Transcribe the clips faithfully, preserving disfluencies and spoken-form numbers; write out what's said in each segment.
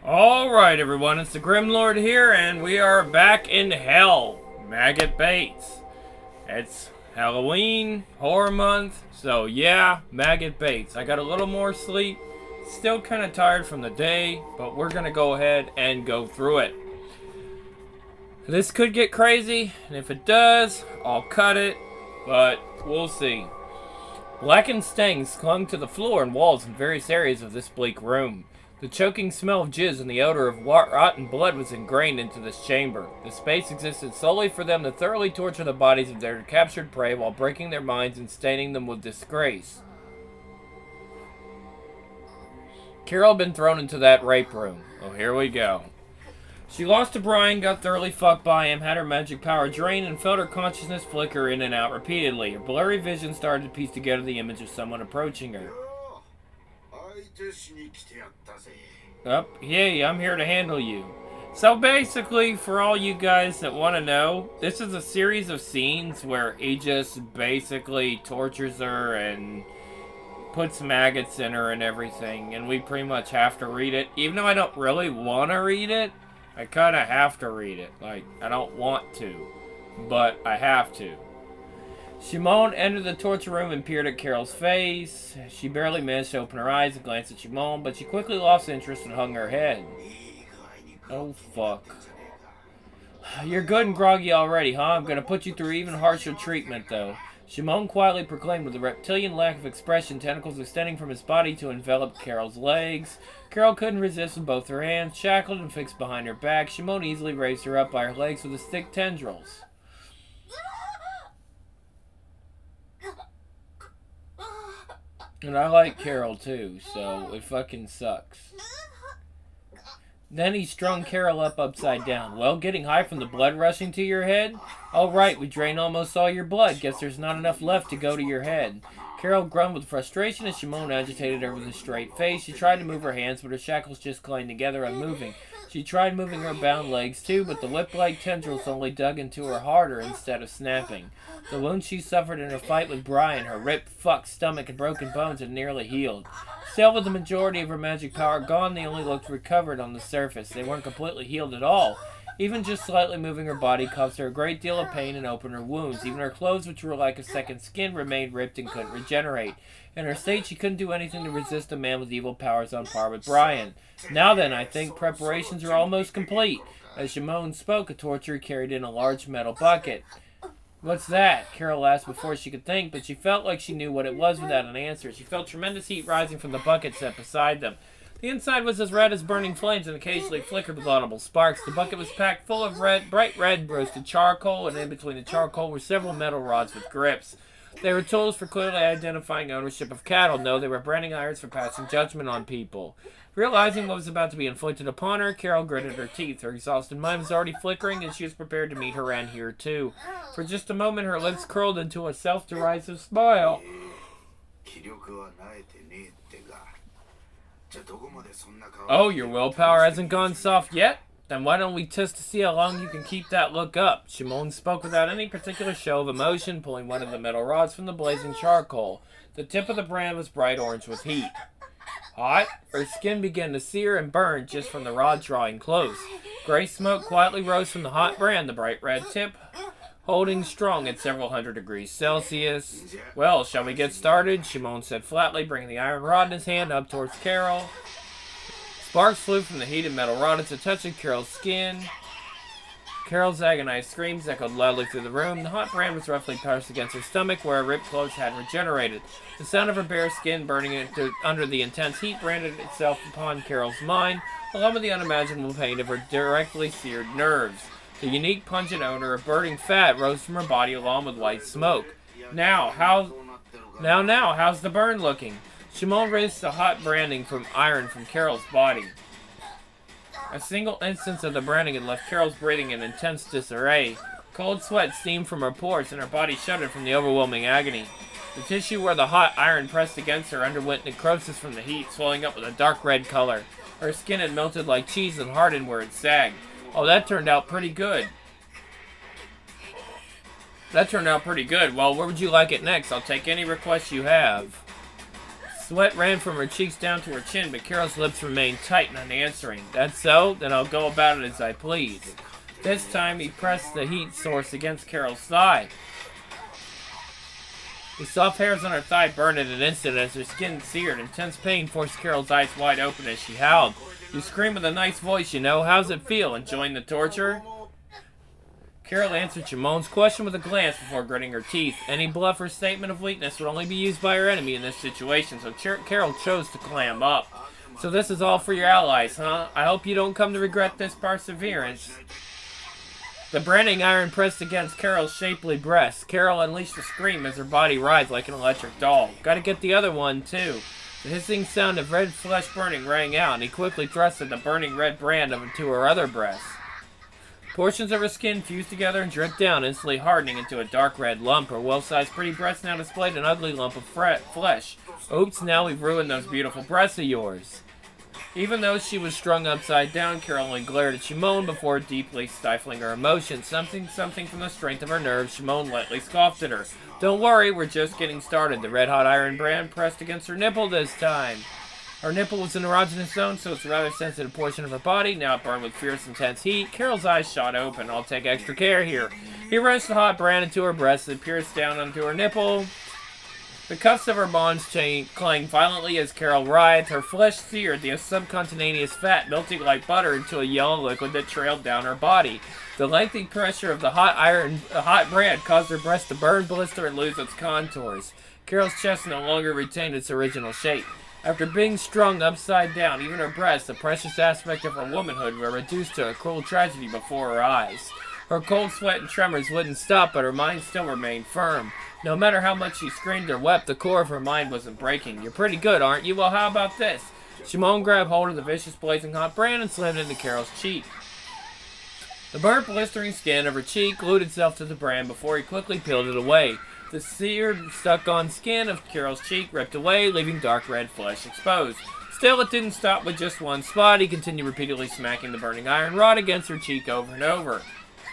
Alright everyone, it's the Grimlord here, and we are back in hell. Maggot Bates. It's Halloween, horror month, so yeah, Maggot Bates. I got a little more sleep, still kind of tired from the day, but we're going to go ahead and go through it. This could get crazy, and if it does, I'll cut it, but we'll see. Blackened stains clung to the floor and walls in various areas of this bleak room. The choking smell of jizz and the odor of rotten blood was ingrained into this chamber. The space existed solely for them to thoroughly torture the bodies of their captured prey while breaking their minds and staining them with disgrace. Carol had been thrown into that rape room. Oh, here we go. She lost to Brian, got thoroughly fucked by him, had her magic power drained, and felt her consciousness flicker in and out repeatedly. Her blurry vision started to piece together the image of someone approaching her. Up, oh, yay, I'm here to handle you. So basically, for all you guys that want to know, this is a series of scenes where he just basically tortures her and puts maggots in her and everything, and we pretty much have to read it. Even though I don't really want to read it, I kind of have to read it. Like, I don't want to, but I have to. Shimon entered the torture room and peered at Carol's face. She barely managed to open her eyes and glance at Shimon, but she quickly lost interest and hung her head. Oh, fuck. You're good and groggy already, huh? I'm gonna put you through even harsher treatment, though. Shimon quietly proclaimed with a reptilian lack of expression, tentacles extending from his body to envelop Carol's legs. Carol couldn't resist with both her hands, shackled and fixed behind her back. Shimon easily raised her up by her legs with his thick tendrils. And I like Carol too, so it fucking sucks. Then he strung Carol up upside down. Well, getting high from the blood rushing to your head? Oh right, we drained almost all your blood. Guess there's not enough left to go to your head. Carol groaned with frustration as Shimon agitated her with a straight face. She tried to move her hands, but her shackles just clung together, unmoving. She tried moving her bound legs too, but the whip-like tendrils only dug into her harder instead of snapping. The wound she suffered in her fight with Brian, her ripped, fucked stomach and broken bones had nearly healed. Still, with the majority of her magic power gone, they only looked recovered on the surface. They weren't completely healed at all. Even just slightly moving her body caused her a great deal of pain and opened her wounds. Even her clothes, which were like a second skin, remained ripped and couldn't regenerate. In her state, she couldn't do anything to resist a man with evil powers on par with Brian. Now then, I think preparations are almost complete. As Shimon spoke, a torturer carried in a large metal bucket. What's that? Carol asked before she could think, but she felt like she knew what it was without an answer. She felt tremendous heat rising from the bucket set beside them. The inside was as red as burning flames and occasionally flickered with audible sparks. The bucket was packed full of red, bright red roasted charcoal, and in between the charcoal were several metal rods with grips. They were tools for clearly identifying ownership of cattle. No, they were branding irons for passing judgment on people. Realizing what was about to be inflicted upon her, Carol gritted her teeth. Her exhausted mind was already flickering, and she was prepared to meet her end here, too. For just a moment, her lips curled into a self-derisive smile. Oh, your willpower hasn't gone soft yet? Then why don't we test to see how long you can keep that look up? Shimon spoke without any particular show of emotion, pulling one of the metal rods from the blazing charcoal. The tip of the brand was bright orange with heat. Hot? Her skin began to sear and burn just from the rod drawing close. Gray smoke quietly rose from the hot brand, the bright red tip holding strong at several hundred degrees Celsius. Well, shall we get started? Shimon said flatly, bringing the iron rod in his hand up towards Carol. Sparks flew from the heated metal rod as it touched Carol's skin. Carol's agonized screams echoed loudly through the room. The hot brand was roughly pressed against her stomach where her ripped clothes had regenerated. The sound of her bare skin burning into, under the intense heat branded itself upon Carol's mind, along with the unimaginable pain of her directly seared nerves. The unique pungent odor of burning fat rose from her body along with white smoke. Now, how, now, now, how's the burn looking? Shimon raised the hot branding from iron from Carol's body. A single instance of the branding had left Carol's breathing in intense disarray. Cold sweat steamed from her pores, and her body shuddered from the overwhelming agony. The tissue where the hot iron pressed against her underwent necrosis from the heat, swelling up with a dark red color. Her skin had melted like cheese and hardened where it sagged. Oh, that turned out pretty good. That turned out pretty good. Well, where would you like it next? I'll take any request you have. Sweat ran from her cheeks down to her chin, but Carol's lips remained tight and unanswering. That's so? Then I'll go about it as I please. This time he pressed the heat source against Carol's thigh. The soft hairs on her thigh burned in an instant as her skin seared. Intense pain forced Carol's eyes wide open as she howled. You scream with a nice voice, you know. How's it feel? Enjoying the torture? Carol answered Shimon's question with a glance before gritting her teeth. Any bluff or statement of weakness would only be used by her enemy in this situation, so Ch- Carol chose to clam up. So this is all for your allies, huh? I hope you don't come to regret this perseverance. The branding iron pressed against Carol's shapely breast. Carol unleashed a scream as her body writhed like an electric doll. Gotta get the other one, too. The hissing sound of red flesh burning rang out, and he quickly thrusted the burning red brand into her other breast. Portions of her skin fused together and dripped down, instantly hardening into a dark red lump. Her well-sized pretty breast now displayed an ugly lump of flesh. Oops, now we've ruined those beautiful breasts of yours. Even though she was strung upside down, Carol only glared at Shimon before deeply stifling her emotions. Something, something from the strength of her nerves, Shimon lightly scoffed at her. Don't worry, we're just getting started. The red-hot iron brand pressed against her nipple this time. Her nipple was an erogenous zone, so it's a rather sensitive portion of her body. Now it burned with fierce, intense heat. Carol's eyes shot open. I'll take extra care here. He wrenched the hot brand into her breast and pierced down onto her nipple. The cuffs of her bonds chain clanged violently as Carol writhed. Her flesh seared, the subcutaneous fat melting like butter into a yellow liquid that trailed down her body. The lengthy pressure of the hot iron, uh, hot brand caused her breast to burn, blister, and lose its contours. Carol's chest no longer retained its original shape. After being strung upside down, even her breasts, the precious aspect of her womanhood, were reduced to a cruel tragedy before her eyes. Her cold sweat and tremors wouldn't stop, but her mind still remained firm. No matter how much she screamed or wept, the core of her mind wasn't breaking. You're pretty good, aren't you? Well, how about this? Shimon grabbed hold of the vicious, blazing hot brand and slammed it into Carol's cheek. The burnt, blistering skin of her cheek glued itself to the brand before he quickly peeled it away. The seared, stuck-on skin of Carol's cheek ripped away, leaving dark red flesh exposed. Still, it didn't stop with just one spot. He continued repeatedly smacking the burning iron rod against her cheek over and over.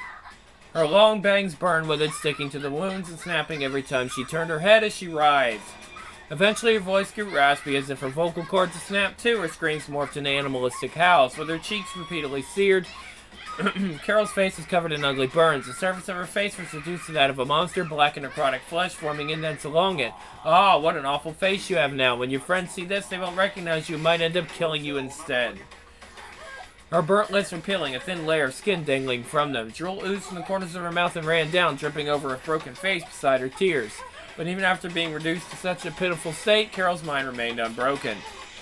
Her long bangs burned with it sticking to the wounds and snapping every time she turned her head as she writhed. Eventually, her voice grew raspy as if her vocal cords had snapped too. Her screams morphed into animalistic howls. With her cheeks repeatedly seared, Carol's face was covered in ugly burns. The surface of her face was reduced to that of a monster, black and necrotic flesh forming indents along it. Ah, oh, what an awful face you have now. When your friends see this, they won't recognize you and might end up killing you instead. Her burnt lips were peeling, a thin layer of skin dangling from them. Drool oozed from the corners of her mouth and ran down, dripping over her broken face beside her tears. But even after being reduced to such a pitiful state, Carol's mind remained unbroken.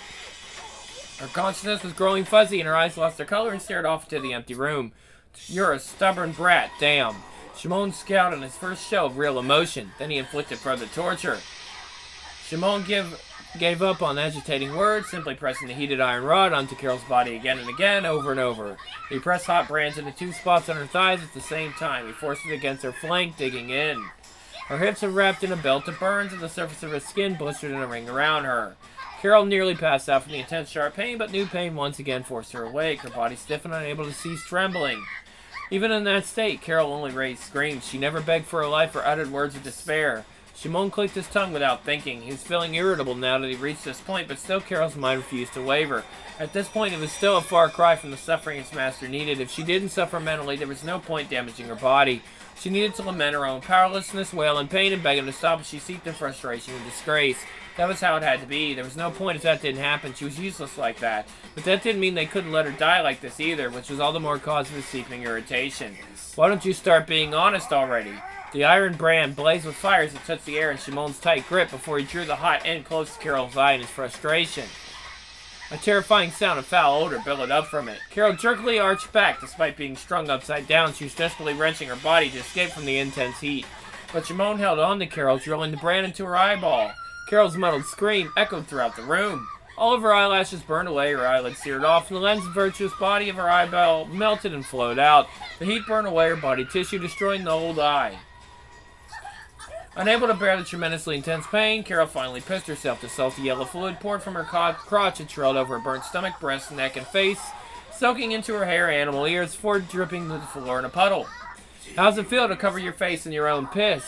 Her consciousness was growing fuzzy and her eyes lost their color and stared off into the empty room. You're a stubborn brat, damn. Shimon scowled on his first show of real emotion. Then he inflicted further torture. Shimon give, gave up on agitating words, simply pressing the heated iron rod onto Carol's body again and again, over and over. He pressed hot brands into two spots on her thighs at the same time. He forced it against her flank, digging in. Her hips were wrapped in a belt of burns and the surface of her skin blistered in a ring around her. Carol nearly passed out from the intense sharp pain, but new pain once again forced her awake, her body stiff and unable to cease trembling. Even in that state, Carol only raised screams. She never begged for her life or uttered words of despair. Shimon clicked his tongue without thinking. He was feeling irritable now that he reached this point, but still Carol's mind refused to waver. At this point, it was still a far cry from the suffering his master needed. If she didn't suffer mentally, there was no point damaging her body. She needed to lament her own powerlessness, wail in pain, and beg him to stop as she seeped in frustration and disgrace. That was how it had to be. There was no point if that didn't happen. She was useless like that. But that didn't mean they couldn't let her die like this either, which was all the more cause of his seeping irritation. Why don't you start being honest already? The iron brand blazed with fire as it touched the air in Shimon's tight grip before he drew the hot end close to Carol's eye in his frustration. A terrifying sound of foul odor billowed up from it. Carol jerkily arched back. Despite being strung upside down, she was desperately wrenching her body to escape from the intense heat. But Shimon held on to Carol, drilling the brand into her eyeball. Carol's muddled scream echoed throughout the room. All of her eyelashes burned away, her eyelids seared off, and the lens virtuous body of her eyeball melted and flowed out. The heat burned away her body tissue, destroying the old eye. Unable to bear the tremendously intense pain, Carol finally pissed herself. The salty yellow fluid poured from her crotch and trailed over her burnt stomach, breast, neck, and face, soaking into her hair, animal ears, before dripping to the floor in a puddle. How's it feel to cover your face in your own piss?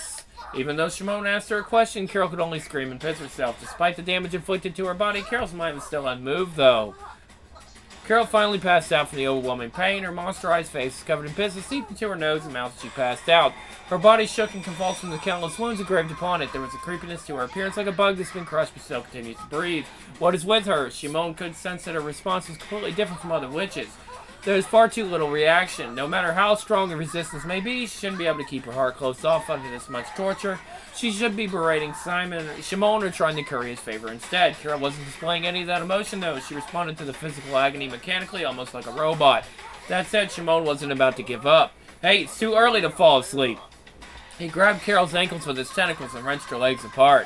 Even though Shimon asked her a question, Carol could only scream and piss herself. Despite the damage inflicted to her body, Carol's mind was still unmoved, though. Carol finally passed out from the overwhelming pain. Her monsterized face was covered in piss that seeped into her nose and mouth as she passed out. Her body shook and convulsed from the countless wounds engraved upon it. There was a creepiness to her appearance, like a bug that's been crushed but still continues to breathe. What is with her? Shimon could sense that her response was completely different from other witches. There is far too little reaction. No matter how strong the resistance may be, she shouldn't be able to keep her heart closed off under this much torture. She should be berating Simon, Shimon, or trying to curry his favor instead. Carol wasn't displaying any of that emotion, though. She responded to the physical agony mechanically, almost like a robot. That said, Shimon wasn't about to give up. Hey, it's too early to fall asleep. He grabbed Carol's ankles with his tentacles and wrenched her legs apart.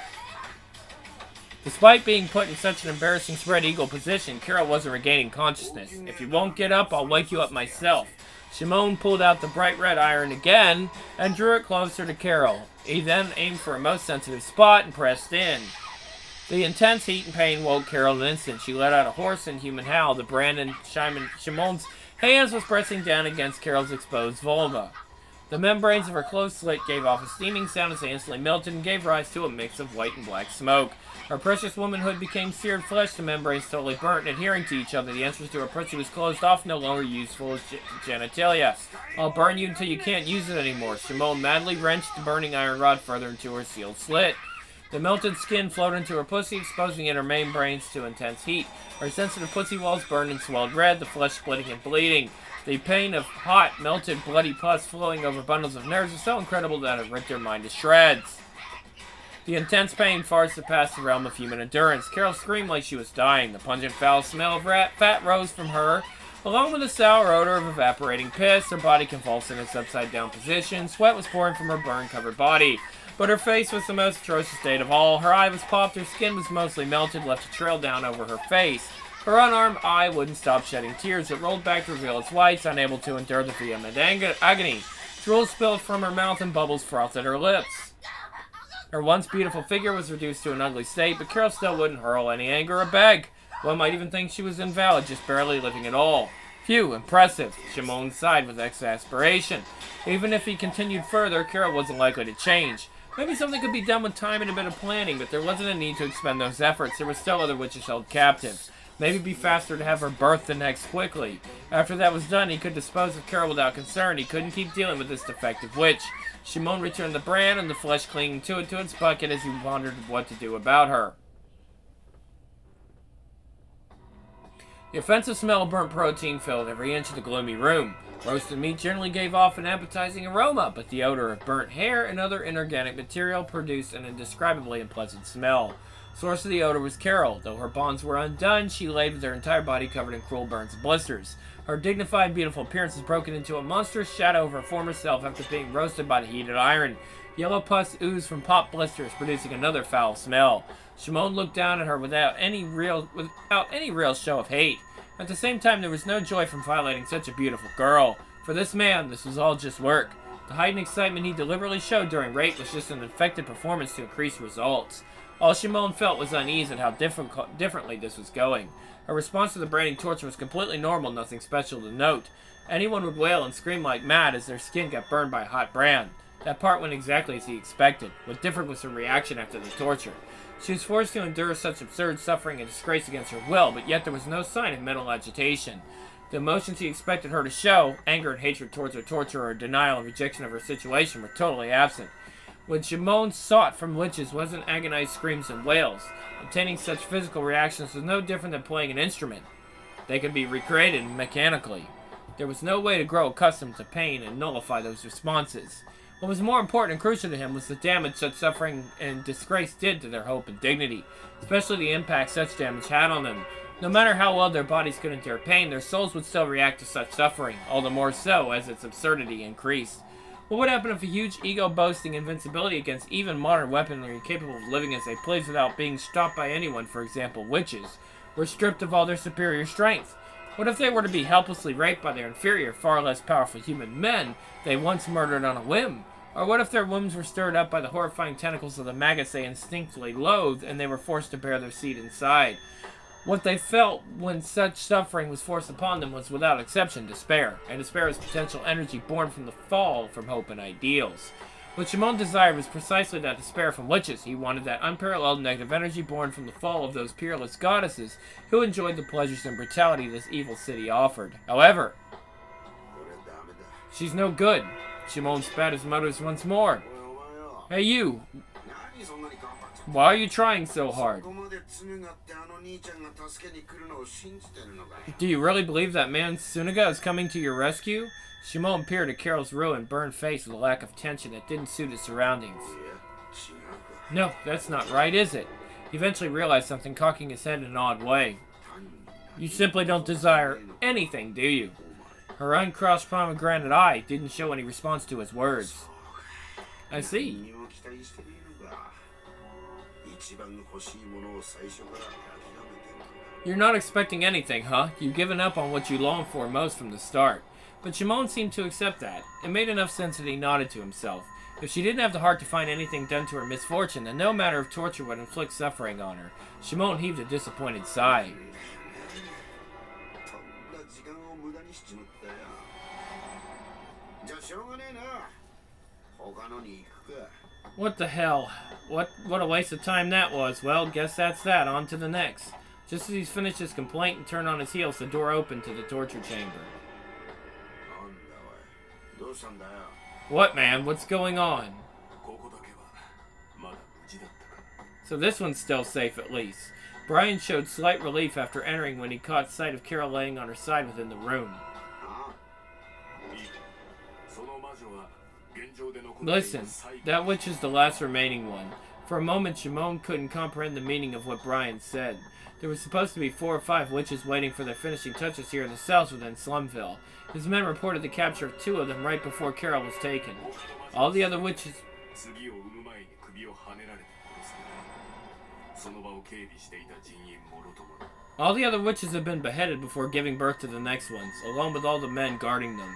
Despite being put in such an embarrassing spread eagle position, Carol wasn't regaining consciousness. If you won't get up, I'll wake you up myself. Shimon pulled out the bright red iron again and drew it closer to Carol. He then aimed for a most sensitive spot and pressed in. The intense heat and pain woke Carol in an instant. She let out a hoarse and human howl. The brand in Shimon's hands was pressing down against Carol's exposed vulva. The membranes of her closed slit gave off a steaming sound as they instantly melted and gave rise to a mix of white and black smoke. Her precious womanhood became seared flesh, the membranes totally burnt and adhering to each other. The entrance to her pussy was closed off, no longer useful as ge genitalia. I'll burn you until you can't use it anymore. Shimon madly wrenched the burning iron rod further into her sealed slit. The melted skin flowed into her pussy, exposing in her membranes to intense heat. Her sensitive pussy walls burned and swelled red, the flesh splitting and bleeding. The pain of hot, melted, bloody pus flowing over bundles of nerves was so incredible that it ripped her mind to shreds. The intense pain far surpassed the realm of human endurance. Carol screamed like she was dying. The pungent, foul smell of rat fat rose from her, along with the sour odor of evaporating piss. Her body convulsed in its upside-down position. Sweat was pouring from her burn-covered body. But her face was the most atrocious state of all. Her eye was popped, her skin was mostly melted, left to trail down over her face. Her unarmed eye wouldn't stop shedding tears. It rolled back to reveal its whites, unable to endure the vehement agony. Drool spilled from her mouth and bubbles frothed at her lips. Her once beautiful figure was reduced to an ugly state, but Carol still wouldn't hurl any anger or beg. One might even think she was invalid, just barely living at all. Phew, impressive. Shimon sighed with exasperation. Even if he continued further, Carol wasn't likely to change. Maybe something could be done with time and a bit of planning, but there wasn't a need to expend those efforts. There were still other witches held captive. Maybe it'd be faster to have her birth the next quickly. After that was done, he could dispose of Carol without concern. He couldn't keep dealing with this defective witch. Shimon returned the brand and the flesh clinging to it to its bucket as he pondered what to do about her. The offensive smell of burnt protein filled every inch of the gloomy room. Roasted meat generally gave off an appetizing aroma, but the odor of burnt hair and other inorganic material produced an indescribably unpleasant smell. Source of the odor was Carol. Though her bonds were undone, she laid with her entire body covered in cruel burns and blisters. Her dignified, beautiful appearance was broken into a monstrous shadow of her former self after being roasted by the heated iron. Yellow pus oozed from pop blisters, producing another foul smell. Shimon looked down at her without any real, without any real show of hate. At the same time, there was no joy from violating such a beautiful girl. For this man, this was all just work. The heightened excitement he deliberately showed during rape was just an infected performance to increase results. All Shimon felt was unease at how different, differently this was going. Her response to the branding torture was completely normal, nothing special to note. Anyone would wail and scream like mad as their skin got burned by a hot brand. That part went exactly as he expected. What differed was her reaction after the torture. She was forced to endure such absurd suffering and disgrace against her will, but yet there was no sign of mental agitation. The emotions he expected her to show, anger and hatred towards her torturer, or denial and rejection of her situation, were totally absent. What Shimon sought from witches wasn't agonized screams and wails. Obtaining such physical reactions was no different than playing an instrument. They could be recreated mechanically. There was no way to grow accustomed to pain and nullify those responses. What was more important and crucial to him was the damage such suffering and disgrace did to their hope and dignity, especially the impact such damage had on them. No matter how well their bodies could endure pain, their souls would still react to such suffering, all the more so as its absurdity increased. What would happen if a huge ego-boasting invincibility against even modern weaponry capable of living as they please without being stopped by anyone, for example witches, were stripped of all their superior strength? What if they were to be helplessly raped by their inferior, far less powerful human men they once murdered on a whim? Or what if their wombs were stirred up by the horrifying tentacles of the maggots they instinctively loathed and they were forced to bear their seed inside? What they felt when such suffering was forced upon them was without exception despair, and despair is potential energy born from the fall from hope and ideals. What Shimon desired was precisely that despair from witches. He wanted that unparalleled negative energy born from the fall of those peerless goddesses who enjoyed the pleasures and brutality this evil city offered. However, she's no good. Shimon spat his motives once more. Hey you, why are you trying so hard? Do you really believe that man Tsunaga is coming to your rescue? Shimon peered at Carol's ruined, burned face with a lack of tension that didn't suit his surroundings. No, that's not right, is it? He eventually realized something, cocking his head in an odd way. You simply don't desire anything, do you? Her uncrossed pomegranate eye didn't show any response to his words. I see. You're not expecting anything, huh? You've given up on what you longed for most from the start. But Shimon seemed to accept that. It made enough sense that he nodded to himself. If she didn't have the heart to find anything done to her misfortune, then no matter of torture would inflict suffering on her. Shimon heaved a disappointed sigh. What the hell? What what a waste of time that was. Well, guess that's that. On to the next. Just as he's finished his complaint and turned on his heels, the door opened to the torture chamber. What, man? What's going on? So this one's still safe, at least. Brian showed slight relief after entering when he caught sight of Carol laying on her side within the room. Listen, that witch is the last remaining one. For a moment, Shimon couldn't comprehend the meaning of what Brian said. There was supposed to be four or five witches waiting for their finishing touches here in the cells within Slumville. His men reported the capture of two of them right before Carol was taken. All the other witches... All the other witches have been beheaded before giving birth to the next ones, along with all the men guarding them.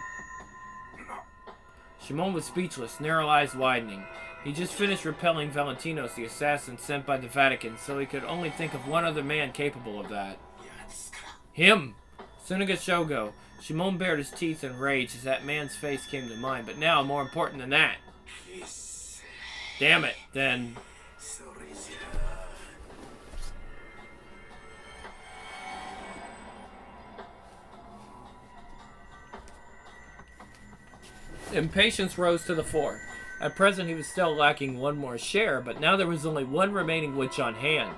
Shimon was speechless, narrow eyes widening. He just finished repelling Valentinos, the assassin sent by the Vatican, so he could only think of one other man capable of that. Him! Tsunaga Shogo. Shimon bared his teeth in rage as that man's face came to mind, but now, more important than that. Damn it, then... Impatience rose to the fore. At present, he was still lacking one more share, but now there was only one remaining witch on hand.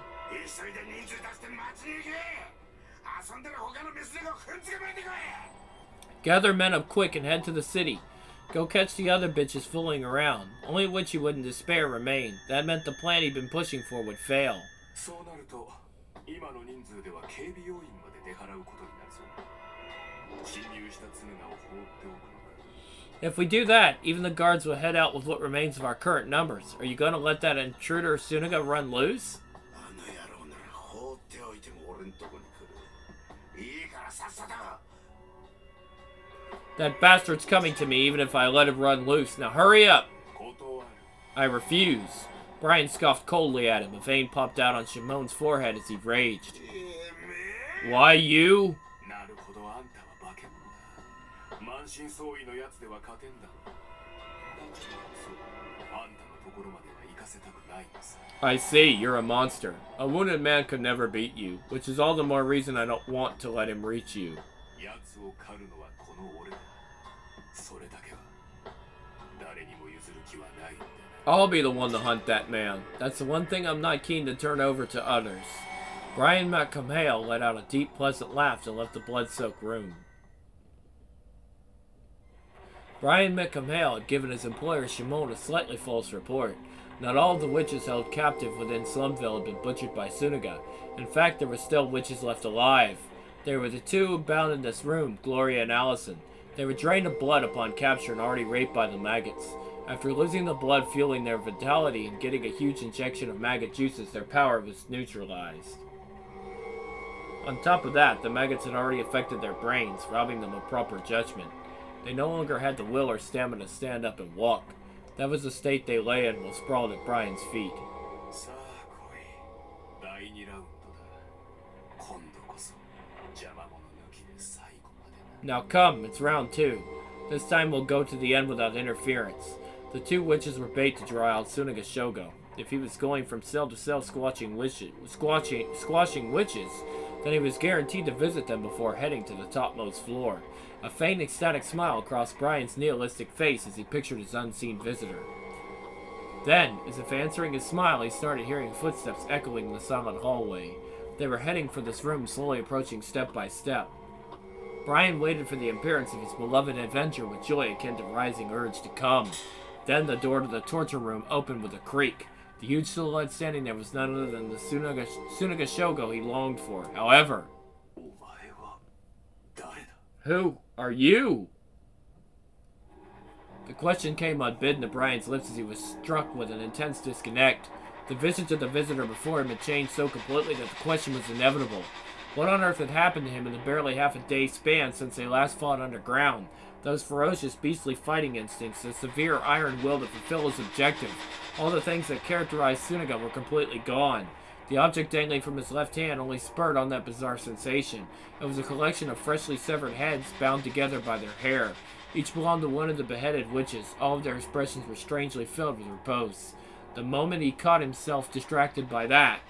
Gather men up quick and head to the city. Go catch the other bitches fooling around. Only a witch he would in despair remained. That meant the plan he'd been pushing for would fail. If we do that, even the guards will head out with what remains of our current numbers. Are you going to let that intruder Tsunaga run loose? That bastard's coming to me even if I let him run loose. Now hurry up! I refuse. Brian scoffed coldly at him. A vein popped out on Shimon's forehead as he raged. Why you? I see, you're a monster. A wounded man could never beat you, which is all the more reason I don't want to let him reach you. I'll be the one to hunt that man. That's the one thing I'm not keen to turn over to others. Brian McCamhale let out a deep, pleasant laugh and left the blood-soaked room. Brian McCamhale had given his employer Shimon a slightly false report. Not all of the witches held captive within Slumville had been butchered by Tsunaga. In fact, there were still witches left alive. There were the two bound in this room, Gloria and Allison. They were drained of blood upon capture and already raped by the maggots. After losing the blood fueling their vitality and getting a huge injection of maggot juices, their power was neutralized. On top of that, the maggots had already affected their brains, robbing them of proper judgment. They no longer had the will or stamina to stand up and walk. That was the state they lay in while sprawled at Brian's feet. Now come, it's round two. This time we'll go to the end without interference. The two witches were bait to draw out Tsunaga Shogo. If he was going from cell to cell squashing witches, squashing, squashing witches, then he was guaranteed to visit them before heading to the topmost floor. A faint ecstatic smile crossed Brian's nihilistic face as he pictured his unseen visitor. Then, as if answering his smile, he started hearing footsteps echoing in the silent hallway. They were heading for this room, slowly approaching step by step. Brian waited for the appearance of his beloved adventure with joy akin to rising urge to come. Then the door to the torture room opened with a creak. The huge silhouette standing there was none other than the Tsunaga, Tsunaga Shogo he longed for. However, who are you? The question came unbidden to Brian's lips as he was struck with an intense disconnect. The visage of the visitor before him had changed so completely that the question was inevitable. What on earth had happened to him in the barely half a day span since they last fought underground? Those ferocious, beastly fighting instincts, the severe iron will to fulfill his objective. All the things that characterized Tsunaga were completely gone. The object dangling from his left hand only spurred on that bizarre sensation. It was a collection of freshly severed heads bound together by their hair. Each belonged to one of the beheaded witches. All of their expressions were strangely filled with repose. The moment he caught himself distracted by that,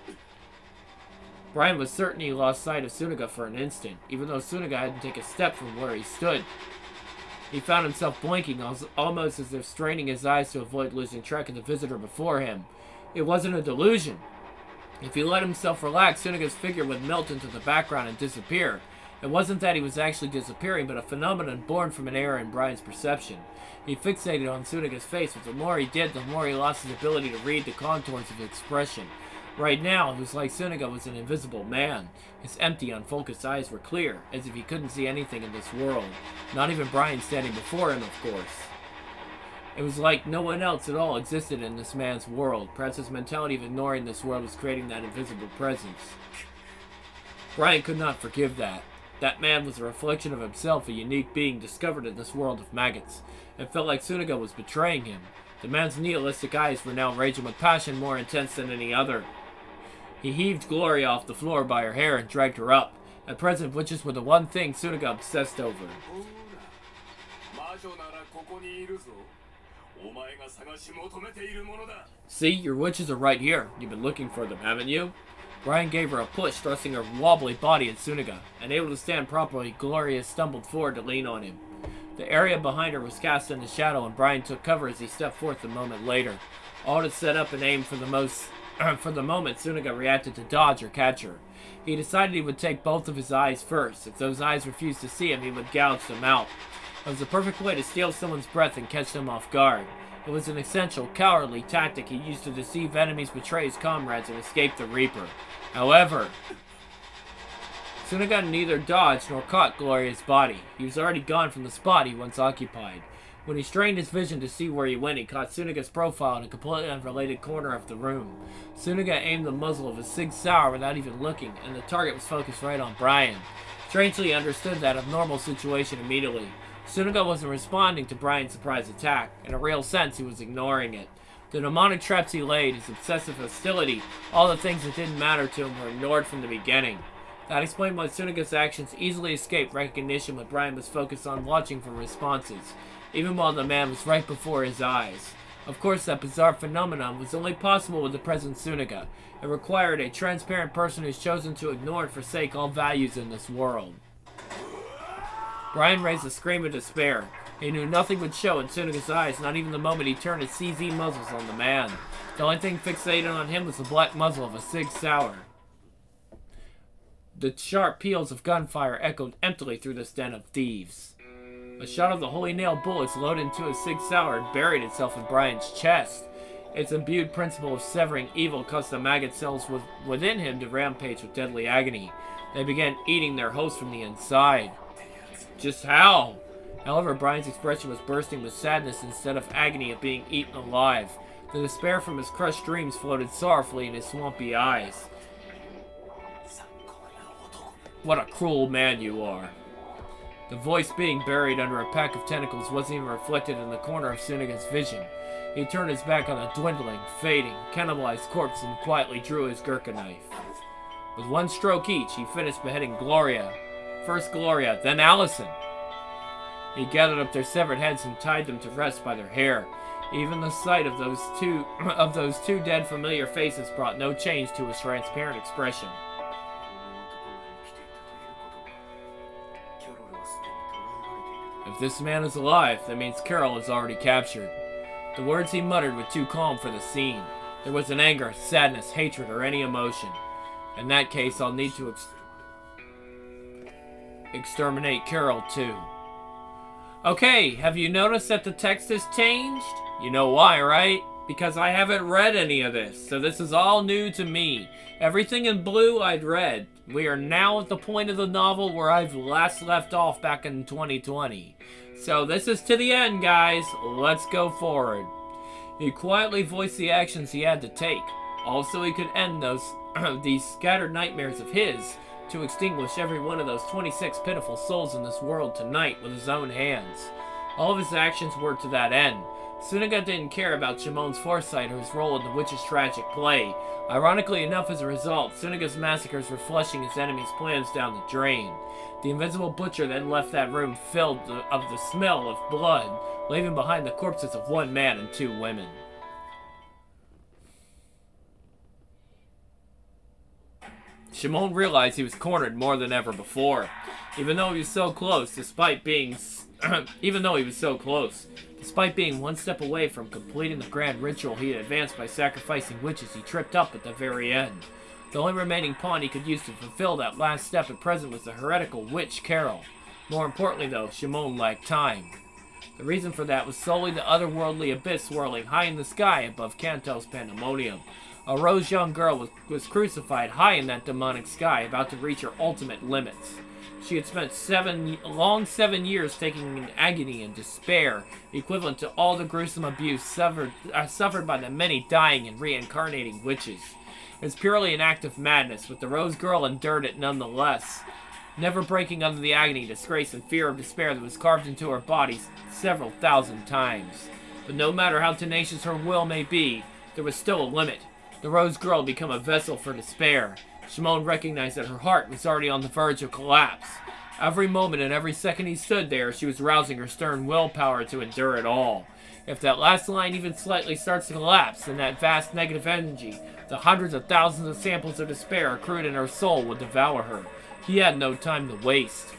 Brian was certain he lost sight of Tsunaga for an instant, even though Tsunaga hadn't taken a step from where he stood. He found himself blinking, almost as if straining his eyes to avoid losing track of the visitor before him. It wasn't a delusion. If he let himself relax, Tsunaga's figure would melt into the background and disappear. It wasn't that he was actually disappearing, but a phenomenon born from an error in Brian's perception. He fixated on Tsunaga's face, but the more he did, the more he lost his ability to read the contours of his expression. Right now, it was like Tsunaga was an invisible man. His empty, unfocused eyes were clear, as if he couldn't see anything in this world. Not even Brian standing before him, of course. It was like no one else at all existed in this man's world. Perhaps his mentality of ignoring this world was creating that invisible presence. Brian could not forgive that. That man was a reflection of himself, a unique being discovered in this world of maggots. It felt like Tsunaga was betraying him. The man's nihilistic eyes were now raging with passion more intense than any other. He heaved Gloria off the floor by her hair and dragged her up. At present, witches were the one thing Tsunaga obsessed over. See, your witches are right here. You've been looking for them, haven't you? Brian gave her a push, thrusting her wobbly body at Tsunaga. Unable to stand properly, Gloria stumbled forward to lean on him. The area behind her was cast into shadow, and Brian took cover as he stepped forth a moment later. All to set up and aim for the most... for the moment, Tsunaga reacted to dodge or catch her. He decided he would take both of his eyes first. If those eyes refused to see him, he would gouge them out. It was the perfect way to steal someone's breath and catch them off guard. It was an essential, cowardly tactic he used to deceive enemies, betray his comrades, and escape the Reaper. However, Tsunaga neither dodged nor caught Gloria's body. He was already gone from the spot he once occupied. When he strained his vision to see where he went, he caught Tsunaga's profile in a completely unrelated corner of the room. Tsunaga aimed the muzzle of his Sig Sauer without even looking, and the target was focused right on Brian. Strangely, he understood that abnormal situation immediately. Tsunaga wasn't responding to Brian's surprise attack. In a real sense, he was ignoring it. The demonic traps he laid, his obsessive hostility, all the things that didn't matter to him were ignored from the beginning. That explained why Tsunaga's actions easily escaped recognition when Brian was focused on watching for responses, even while the man was right before his eyes. Of course, that bizarre phenomenon was only possible with the present Tsunaga. It required a transparent person who's chosen to ignore and forsake all values in this world. Brian raised a scream of despair. He knew nothing would show in Tsunaga's eyes, not even the moment he turned his C Z muzzles on the man. The only thing fixated on him was the black muzzle of a Sig Sauer. The sharp peals of gunfire echoed emptily through this den of thieves. A shot of the holy nail bullets loaded into a Sig Sauer and buried itself in Brian's chest. Its imbued principle of severing evil caused the maggot cells with, within him to rampage with deadly agony. They began eating their host from the inside. Just how? However, Brian's expression was bursting with sadness instead of agony of being eaten alive. The despair from his crushed dreams floated sorrowfully in his swampy eyes. What a cruel man you are. The voice being buried under a pack of tentacles wasn't even reflected in the corner of Tsunaga's vision. He turned his back on the dwindling, fading, cannibalized corpse and quietly drew his Gurkha knife. With one stroke each, he finished beheading Gloria. First Gloria, then Allison. He gathered up their severed heads and tied them to rest by their hair. Even the sight of those two of those two dead familiar faces brought no change to his transparent expression. If this man is alive, that means Carol is already captured. The words he muttered were too calm for the scene. There was an anger, sadness, hatred, or any emotion. In that case, I'll need to ex exterminate Carol too. Okay, have you noticed that the text has changed? You know why, right? Because I haven't read any of this, so this is all new to me. Everything in blue I'd read. We are now at the point of the novel where I've last left off back in twenty twenty. So this is to the end, guys. Let's go forward. He quietly voiced the actions he had to take. Also, he could end those these scattered nightmares of his to extinguish every one of those twenty-six pitiful souls in this world tonight with his own hands. All of his actions were to that end. Tsunaga didn't care about Shimon's foresight or his role in the witch's tragic play. Ironically enough, as a result, Tsunaga's massacres were flushing his enemies' plans down the drain. The invisible butcher then left that room filled of the smell of blood, leaving behind the corpses of one man and two women. Shimon realized he was cornered more than ever before. Even though he was so close, despite being... even though he was so close, despite being one step away from completing the grand ritual he had advanced by sacrificing witches, he tripped up at the very end. The only remaining pawn he could use to fulfill that last step at present was the heretical witch Carol. More importantly, though, Shimon lacked time. The reason for that was solely the otherworldly abyss swirling high in the sky above Kanto's pandemonium. A rose young girl was, was crucified high in that demonic sky, about to reach her ultimate limits. She had spent seven long seven years taking in agony and despair, equivalent to all the gruesome abuse suffered, uh, suffered by the many dying and reincarnating witches. It was purely an act of madness, but the Rose Girl endured it nonetheless, never breaking under the agony, disgrace, and fear of despair that was carved into her body several thousand times. But no matter how tenacious her will may be, there was still a limit. The Rose Girl had become a vessel for despair. Shimon recognized that her heart was already on the verge of collapse. Every moment and every second he stood there, she was rousing her stern willpower to endure it all. If that last line even slightly starts to collapse, then that vast negative energy, the hundreds of thousands of samples of despair accrued in her soul, would devour her. He had no time to waste.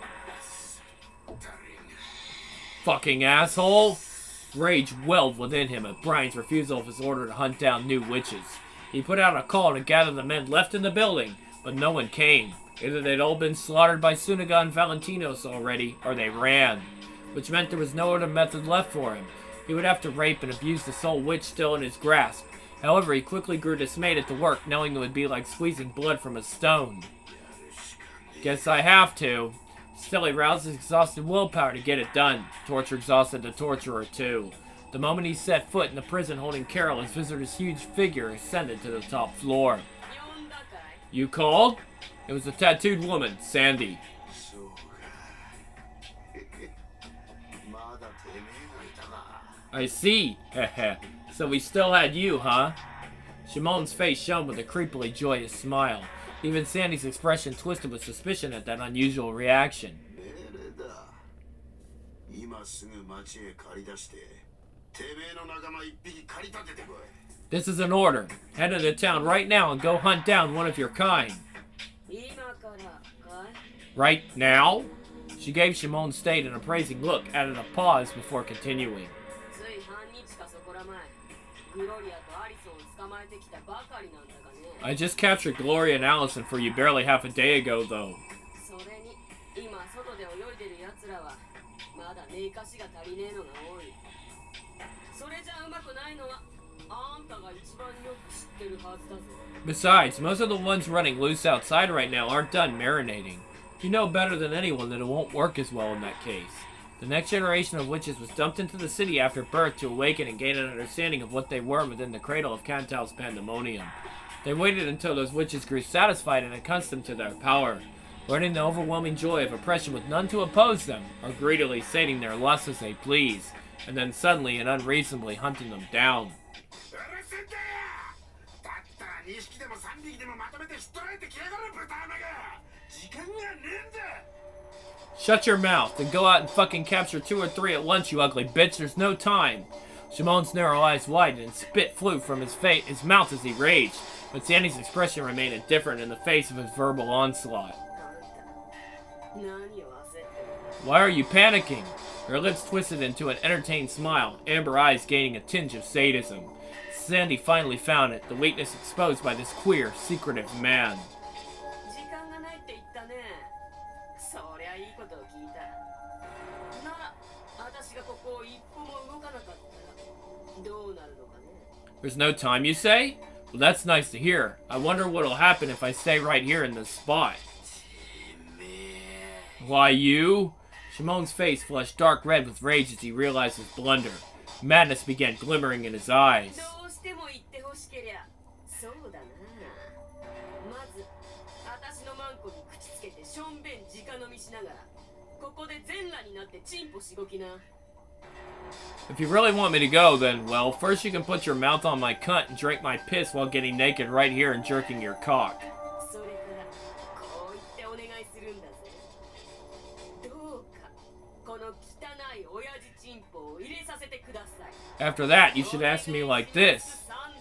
Fucking asshole! Rage welled within him at Brian's refusal of his order to hunt down new witches. He put out a call to gather the men left in the building, but no one came. Either they'd all been slaughtered by Tsunaga and Valentinos already, or they ran. Which meant there was no other method left for him. He would have to rape and abuse the sole witch still in his grasp. However, he quickly grew dismayed at the work, knowing it would be like squeezing blood from a stone. Guess I have to. Still, he roused his exhausted willpower to get it done. Torture exhausted the torturer, too. The moment he set foot in the prison holding Carol, his visitor's huge figure ascended to the top floor. You called? It was a tattooed woman, Sandy. I see. Heh. So we still had you, huh? Shimon's face shone with a creepily joyous smile. Even Sandy's expression twisted with suspicion at that unusual reaction. This is an order. Head into town right now and go hunt down one of your kind. Right now? She gave Shimon State an appraising look, added a pause before continuing. I just captured Gloria and Allison for you barely half a day ago, though. Besides, most of the ones running loose outside right now aren't done marinating. You know better than anyone that it won't work as well in that case. The next generation of witches was dumped into the city after birth to awaken and gain an understanding of what they were within the cradle of Kanto's pandemonium. They waited until those witches grew satisfied and accustomed to their power, learning the overwhelming joy of oppression with none to oppose them, or greedily sating their lusts as they please, and then suddenly and unreasonably hunting them down. Shut your mouth and go out and fucking capture two or three at once, you ugly bitch. There's no time. Shimon's narrow eyes widened and spit flew from his, fa his mouth as he raged, but Sandy's expression remained indifferent in the face of his verbal onslaught. Why are you panicking? Her lips twisted into an entertained smile, amber eyes gaining a tinge of sadism. Sandy finally found it, the weakness exposed by this queer, secretive man. There's no time, you say? Well, that's nice to hear. I wonder what'll happen if I stay right here in this spot. Why, you? Shimon's face flushed dark red with rage as he realized his blunder. Madness began glimmering in his eyes. If you really want me to go, then, well, first you can put your mouth on my cunt and drink my piss while getting naked right here and jerking your cock. After that, you should ask me like this.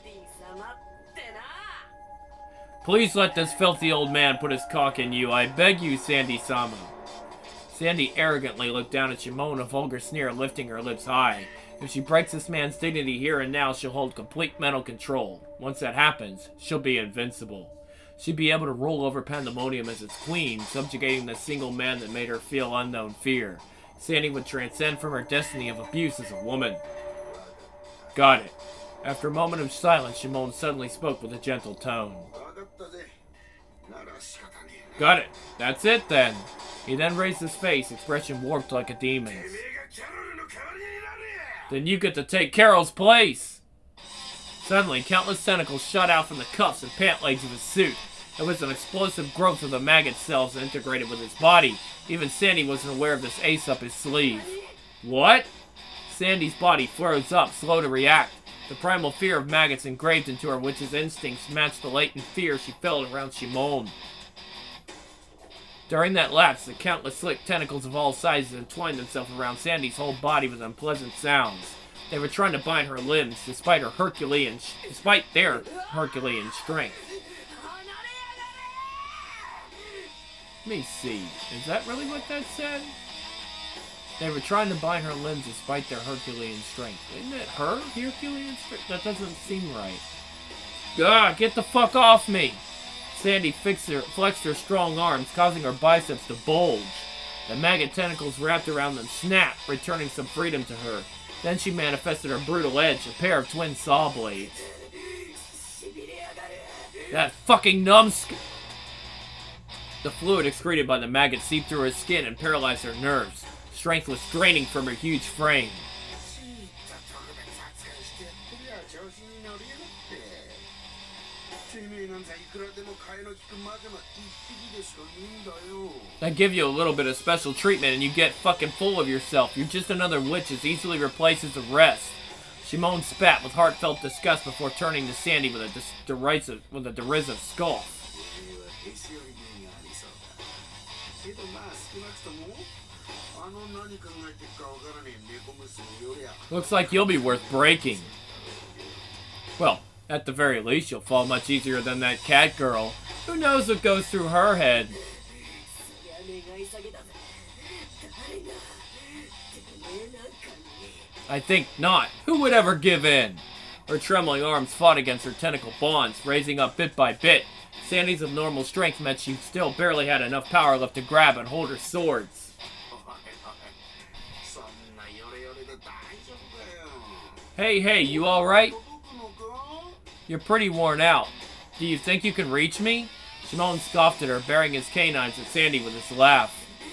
Please let this filthy old man put his cock in you. I beg you, Sandy-sama. Sandy arrogantly looked down at Shimon, a vulgar sneer lifting her lips high. If she breaks this man's dignity here and now, she'll hold complete mental control. Once that happens, she'll be invincible. She'd be able to rule over Pandemonium as its queen, subjugating the single man that made her feel unknown fear. Sandy would transcend from her destiny of abuse as a woman. Got it. After a moment of silence, Shimon suddenly spoke with a gentle tone. Got it. That's it then. He then raised his face, expression warped like a demon's. Then you get to take Carol's place! Suddenly, countless tentacles shot out from the cuffs and pant legs of his suit. It was an explosive growth of the maggot cells integrated with his body. Even Sandy wasn't aware of this ace up his sleeve. What? Sandy's body froze up, slow to react. The primal fear of maggots engraved into her witch's instincts matched the latent fear she felt around Shimon. During that lapse, the countless slick tentacles of all sizes entwined themselves around Sandy's whole body with unpleasant sounds. They were trying to bind her limbs, despite her Herculean, despite their Herculean strength. Let me see. Is that really what that said? They were trying to bind her limbs despite their Herculean strength. Isn't it her Herculean strength? That doesn't seem right. Ah, get the fuck off me! Sandy fixed her, flexed her strong arms, causing her biceps to bulge. The maggot tentacles wrapped around them snapped, returning some freedom to her. Then she manifested her brutal edge, a pair of twin saw blades. That fucking numbskull! The fluid excreted by the maggot seeped through her skin and paralyzed her nerves. Strength was draining from her huge frame. I give you a little bit of special treatment and you get fucking full of yourself. You're just another witch as easily replaced as the rest. Shimon spat with heartfelt disgust before turning to Sandy with a dis derisive, with a derisive scoff. Looks like you'll be worth breaking. Well, at the very least, you'll fall much easier than that cat girl. Who knows what goes through her head? I think not. Who would ever give in? Her trembling arms fought against her tentacle bonds, raising up bit by bit. Sandy's abnormal strength meant she still barely had enough power left to grab and hold her swords. Hey, hey, you alright? You're pretty worn out. Do you think you can reach me? Shimon scoffed at her, baring his canines at Sandy with his laugh.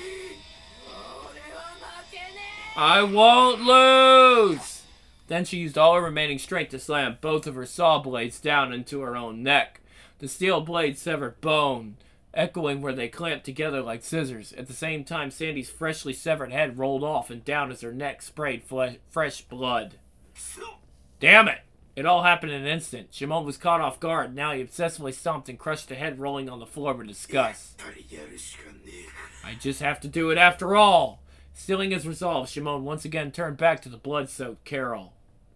I won't lose! Then she used all her remaining strength to slam both of her saw blades down into her own neck. The steel blades severed bone, echoing where they clamped together like scissors. At the same time, Sandy's freshly severed head rolled off and down as her neck sprayed fresh blood. Damn it! It all happened in an instant. Shimon was caught off guard. Now he obsessively stomped and crushed the head, rolling on the floor with disgust. I just have to do it after all. Stealing his resolve, Shimon once again turned back to the blood-soaked Carol.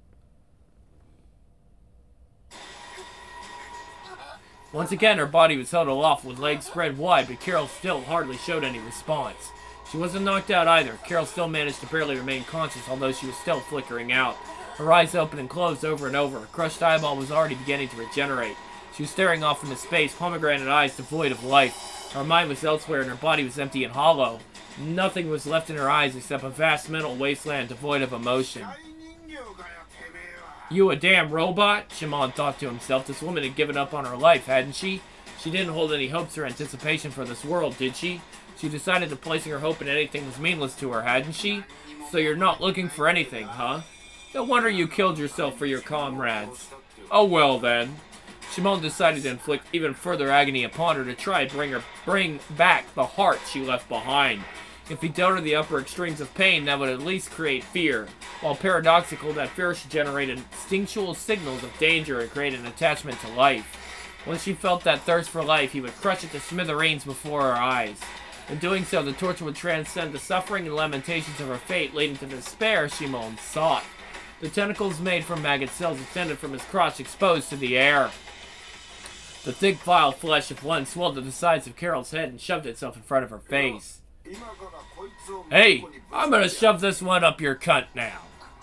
Once again, her body was held aloft with legs spread wide, but Carol still hardly showed any response. She wasn't knocked out either. Carol still managed to barely remain conscious, although she was still flickering out. Her eyes opened and closed over and over. Her crushed eyeball was already beginning to regenerate. She was staring off into space, pomegranate eyes devoid of life. Her mind was elsewhere and her body was empty and hollow. Nothing was left in her eyes except a vast mental wasteland devoid of emotion. You a damn robot? Shimon thought to himself. This woman had given up on her life, hadn't she? She didn't hold any hopes or anticipation for this world, did she? She decided that placing her hope in anything was meaningless to her, hadn't she? So you're not looking for anything, huh? No wonder you killed yourself for your comrades. Oh well then. Shimon decided to inflict even further agony upon her to try and bring her bring back the heart she left behind. If he dealt her the upper extremes of pain, that would at least create fear. While paradoxical, that fear should generate instinctual signals of danger and create an attachment to life. When she felt that thirst for life, he would crush it to smithereens before her eyes. In doing so, the torture would transcend the suffering and lamentations of her fate, leading to the despair Shimon sought. The tentacles made from maggot cells extended from his crotch, exposed to the air. The thick, vile flesh of one swelled to the size of Carol's head and shoved itself in front of her face. Hey, I'm gonna shove this one up your cunt now.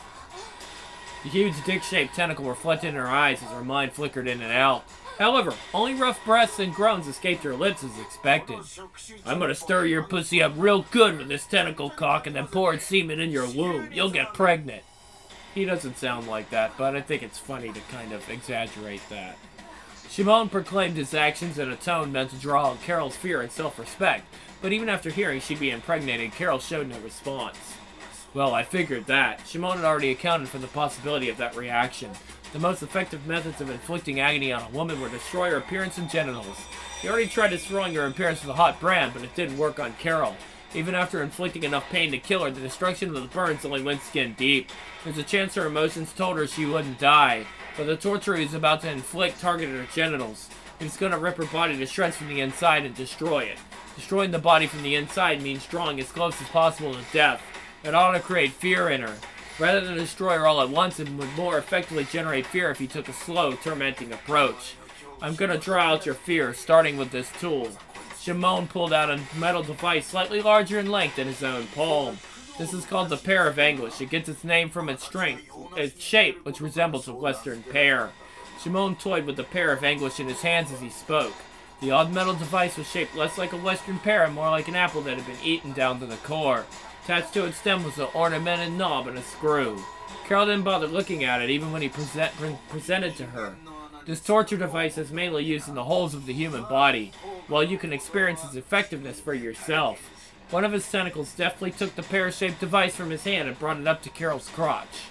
The huge dick-shaped tentacle reflected in her eyes as her mind flickered in and out. However, only rough breaths and groans escaped her lips as expected. I'm gonna stir your pussy up real good with this tentacle cock and then pour its semen in your womb. You'll get pregnant. He doesn't sound like that, but I think it's funny to kind of exaggerate that. Shimon proclaimed his actions in a tone meant to draw on Carol's fear and self-respect, but even after hearing she'd be impregnated, Carol showed no response. Well, I figured that. Shimon had already accounted for the possibility of that reaction. The most effective methods of inflicting agony on a woman were to destroy her appearance and genitals. He already tried destroying her appearance with a hot brand, but it didn't work on Carol. Even after inflicting enough pain to kill her, the destruction of the burns only went skin deep. There's a chance her emotions told her she wouldn't die, but the torture he was about to inflict targeted her genitals. He was going to rip her body to shreds from the inside and destroy it. Destroying the body from the inside means drawing as close as possible to death. It ought to create fear in her. Rather than destroy her all at once, it would more effectively generate fear if he took a slow, tormenting approach. I'm going to draw out your fear, starting with this tool. Shimon pulled out a metal device slightly larger in length than his own palm. This is called the Pear of Anguish. It gets its name from its strength, its shape, which resembles a western pear. Shimon toyed with the Pear of Anguish in his hands as he spoke. The odd metal device was shaped less like a western pear and more like an apple that had been eaten down to the core. Attached to its stem was an ornamented knob and a screw. Carol didn't bother looking at it even when he present, pre presented to her. This torture device is mainly used in the holes of the human body, while you can experience its effectiveness for yourself. One of his tentacles deftly took the pear-shaped device from his hand and brought it up to Carol's crotch.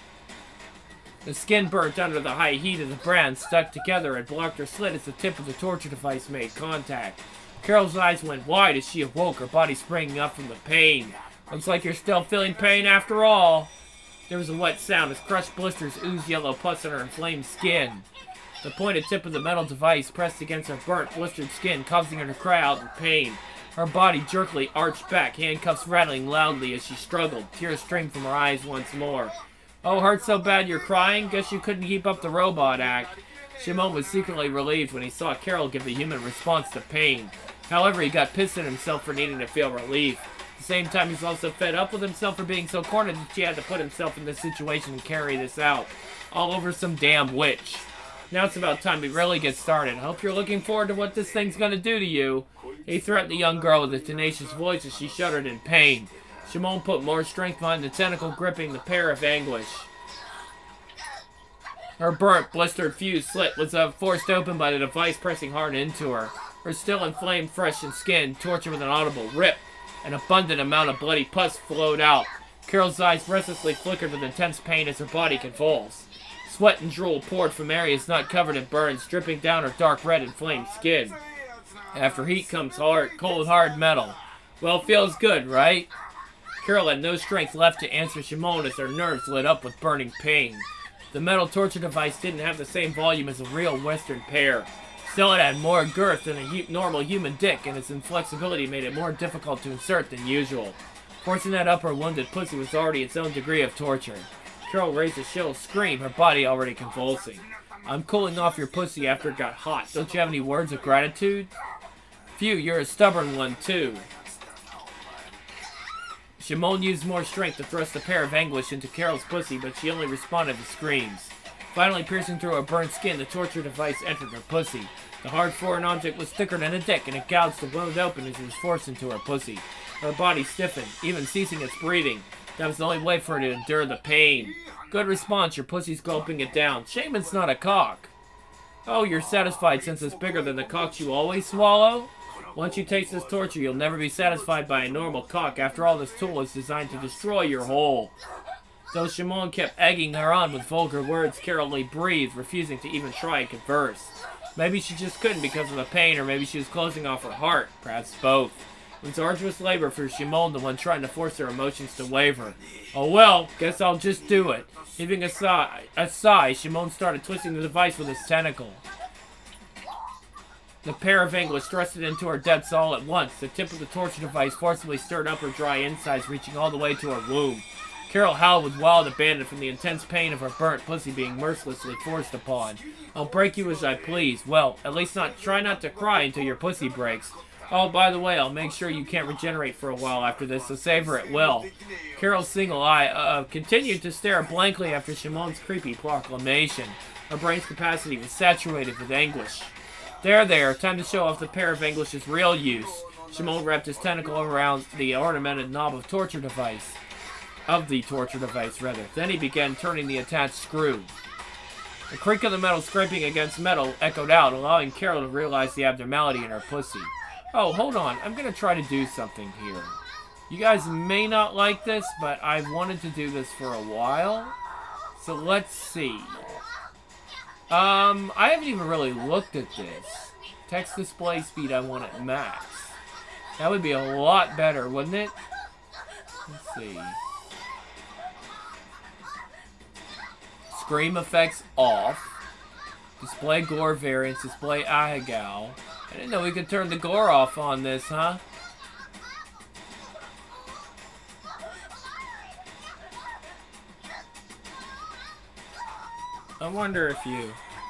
The skin burnt under the high heat of the brand stuck together and blocked her slit as the tip of the torture device made contact. Carol's eyes went wide as she awoke, her body springing up from the pain. Looks like you're still feeling pain after all. There was a wet sound as crushed blisters oozed yellow pus on her inflamed skin. The pointed tip of the metal device pressed against her burnt, blistered skin, causing her to cry out in pain. Her body jerkily arched back, handcuffs rattling loudly as she struggled. Tears streamed from her eyes once more. Oh, hurt so bad you're crying? Guess you couldn't keep up the robot act. Shimon was secretly relieved when he saw Carol give a human response to pain. However, he got pissed at himself for needing to feel relief. At the same time, he's also fed up with himself for being so cornered that she had to put himself in this situation and carry this out. All over some damn witch. Now it's about time we really get started. I hope you're looking forward to what this thing's gonna do to you. He threatened the young girl with a tenacious voice as she shuddered in pain. Shimon put more strength behind the tentacle gripping the Pear of Anguish. Her burnt, blistered fused slit was uh, forced open by the device pressing hard into her. Her still inflamed, freshened skin tortured with an audible rip. An abundant amount of bloody pus flowed out. Carol's eyes restlessly flickered with intense pain as her body convulsed. Sweat and drool poured from areas not covered in burns, dripping down her dark red inflamed skin. After heat comes hard, cold, hard metal. Well, feels good, right? Carol had no strength left to answer Shimon as her nerves lit up with burning pain. The metal torture device didn't have the same volume as a real Western pear. Still, it had more girth than a hu normal human dick, and its inflexibility made it more difficult to insert than usual. Forcing that up her wounded pussy was already its own degree of torture. Carol raised a shrill scream, her body already convulsing. I'm cooling off your pussy after it got hot. Don't you have any words of gratitude? Phew, you're a stubborn one, too. Shimon used more strength to thrust a pair of anguish into Carol's pussy, but she only responded with screams. Finally piercing through her burnt skin, the torture device entered her pussy. The hard foreign object was thicker than a dick, and it gouged the wound open as it was forced into her pussy. Her body stiffened, even ceasing its breathing. That was the only way for her to endure the pain. Good response, your pussy's gulping it down. Shame it's not a cock. Oh, you're satisfied since it's bigger than the cocks you always swallow? Once you taste this torture, you'll never be satisfied by a normal cock. After all, this tool is designed to destroy your whole. Though Shimon kept egging her on with vulgar words, Carol Lee breathed, refusing to even try and converse. Maybe she just couldn't because of the pain, or maybe she was closing off her heart. Perhaps both. It was arduous labor for Shimon, the one trying to force her emotions to waver. Oh well, guess I'll just do it. Heaving a sigh, a sigh, Shimon started twisting the device with his tentacle. The pair of anguish thrust it into her depths all at once. The tip of the torture device forcibly stirred up her dry insides, reaching all the way to her womb. Carol howled with wild abandon from the intense pain of her burnt pussy being mercilessly forced upon. I'll break you as I please. Well, at least not try not to cry until your pussy breaks. Oh, by the way, I'll make sure you can't regenerate for a while after this, so savor it well. Carol's single eye uh, continued to stare blankly after Shimon's creepy proclamation. Her brain's capacity was saturated with anguish. There, there, time to show off the pair of anguish's real use. Shimon wrapped his tentacle around the ornamented knob of torture device. Of the torture device, rather. Then he began turning the attached screw. The creak of the metal scraping against metal echoed out, allowing Carol to realize the abnormality in her pussy. Oh, hold on. I'm going to try to do something here. You guys may not like this, but I've wanted to do this for a while. So let's see. Um, I haven't even really looked at this. Text display speed, I want at max. That would be a lot better, wouldn't it? Let's see. Scream effects off. Display gore variants. Display Ahegao. I didn't know we could turn the gore off on this, huh? I wonder if you...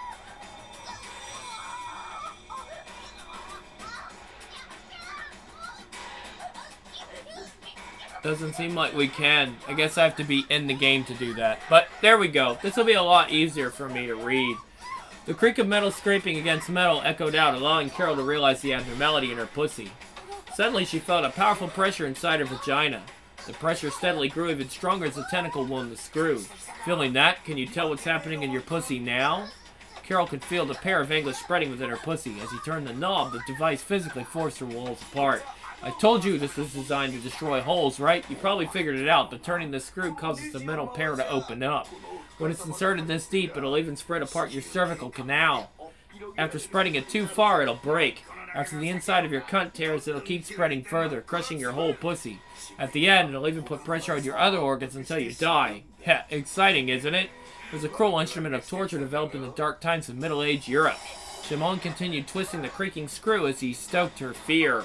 Doesn't seem like we can. I guess I have to be in the game to do that. But there we go. This will be a lot easier for me to read. The creak of metal scraping against metal echoed out, allowing Carol to realize the abnormality in her pussy. Suddenly, she felt a powerful pressure inside her vagina. The pressure steadily grew even stronger as the tentacle wound the screw. Feeling that? Can you tell what's happening in your pussy now? Carol could feel the pair of anguish spreading within her pussy. As he turned the knob, the device physically forced her walls apart. I told you this was designed to destroy holes, right? You probably figured it out, but turning the screw causes the metal pair to open up. When it's inserted this deep, it'll even spread apart your cervical canal. After spreading it too far, it'll break. After the inside of your cunt tears, it'll keep spreading further, crushing your whole pussy. At the end, it'll even put pressure on your other organs until you die. Heh, exciting, isn't it? It was a cruel instrument of torture developed in the dark times of Middle-Age Europe. Shimon continued twisting the creaking screw as he stoked her fear.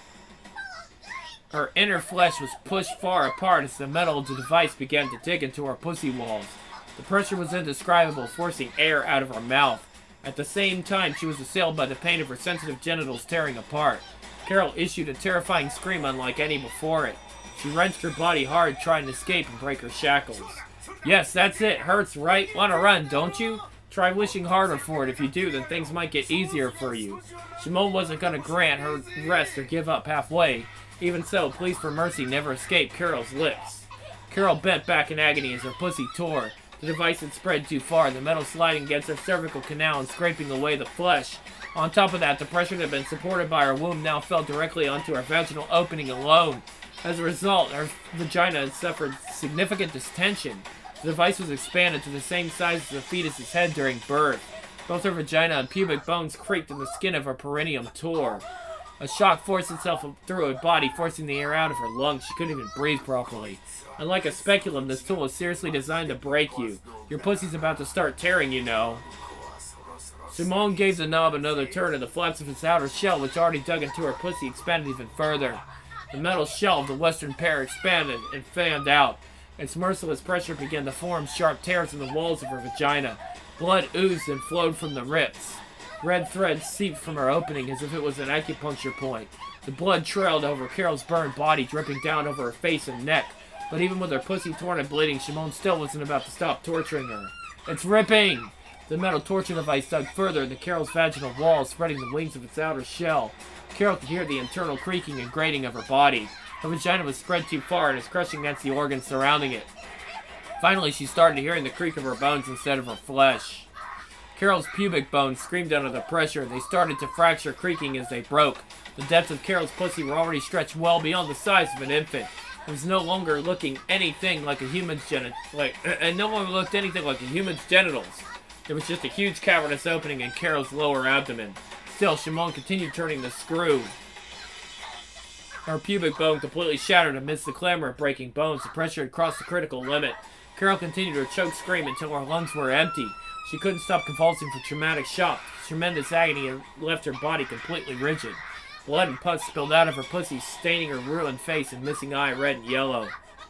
Her inner flesh was pushed far apart as the metal of the device began to dig into her pussy walls. The pressure was indescribable, forcing air out of her mouth. At the same time, she was assailed by the pain of her sensitive genitals tearing apart. Carol issued a terrifying scream unlike any before it. She wrenched her body hard, trying to escape and break her shackles. Yes, that's it. Hurts, right? Want to run, don't you? Try wishing harder for it. If you do, then things might get easier for you. Shimon wasn't going to grant her rest or give up halfway. Even so, pleas for mercy never escaped Carol's lips. Carol bent back in agony as her pussy tore. The device had spread too far, the metal sliding against her cervical canal and scraping away the flesh. On top of that, the pressure that had been supported by her womb now fell directly onto her vaginal opening alone. As a result, her vagina had suffered significant distension. The device was expanded to the same size as the fetus's head during birth. Both her vagina and pubic bones creaked and the skin of her perineum tore. A shock forced itself through her body, forcing the air out of her lungs. She couldn't even breathe properly. Unlike a speculum, this tool is seriously designed to break you. Your pussy's about to start tearing, you know. Shimon gave the knob another turn, and the flaps of its outer shell, which already dug into her pussy, expanded even further. The metal shell of the western pair expanded and fanned out. Its merciless pressure began to form sharp tears in the walls of her vagina. Blood oozed and flowed from the rips. Red threads seeped from her opening as if it was an acupuncture point. The blood trailed over Carol's burned body, dripping down over her face and neck. But even with her pussy torn and bleeding, Shimon still wasn't about to stop torturing her. It's ripping! The metal torture device dug further into Carol's vaginal wall, spreading the wings of its outer shell. Carol could hear the internal creaking and grating of her body. Her vagina was spread too far and was crushing against the organs surrounding it. Finally, she started hearing the creak of her bones instead of her flesh. Carol's pubic bones screamed under the pressure. They started to fracture, creaking as they broke. The depths of Carol's pussy were already stretched well beyond the size of an infant. It was no longer looking anything like a human's geni- like, and no longer looked anything like a human's genitals. There was just a huge cavernous opening in Carol's lower abdomen. Still, Shimon continued turning the screw. Her pubic bone completely shattered amidst the clamor of breaking bones. The pressure had crossed the critical limit. Carol continued her choke scream until her lungs were empty. She couldn't stop convulsing from traumatic shock. Tremendous agony had left her body completely rigid. Blood and pus spilled out of her pussy, staining her ruined face and missing eye red and yellow.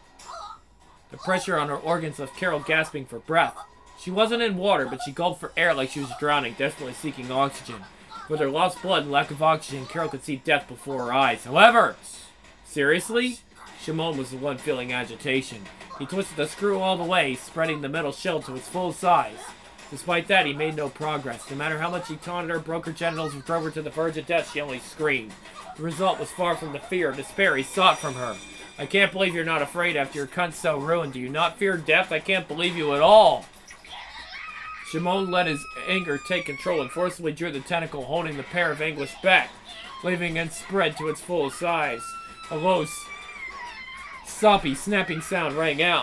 The pressure on her organs left Carol gasping for breath. She wasn't in water, but she gulped for air like she was drowning, desperately seeking oxygen. With her lost blood and lack of oxygen, Carol could see death before her eyes. However, seriously? Shimon was the one feeling agitation. He twisted the screw all the way, spreading the metal shell to its full size. Despite that, he made no progress. No matter how much he taunted her, broke her genitals, and drove her to the verge of death, she only screamed. The result was far from the fear or despair he sought from her. I can't believe you're not afraid after your cunt's so ruined. Do you not fear death? I can't believe you at all. Shimon let his anger take control and forcibly drew the tentacle holding the pair of anguish back, leaving it spread to its full size. A low, soppy, snapping sound rang out,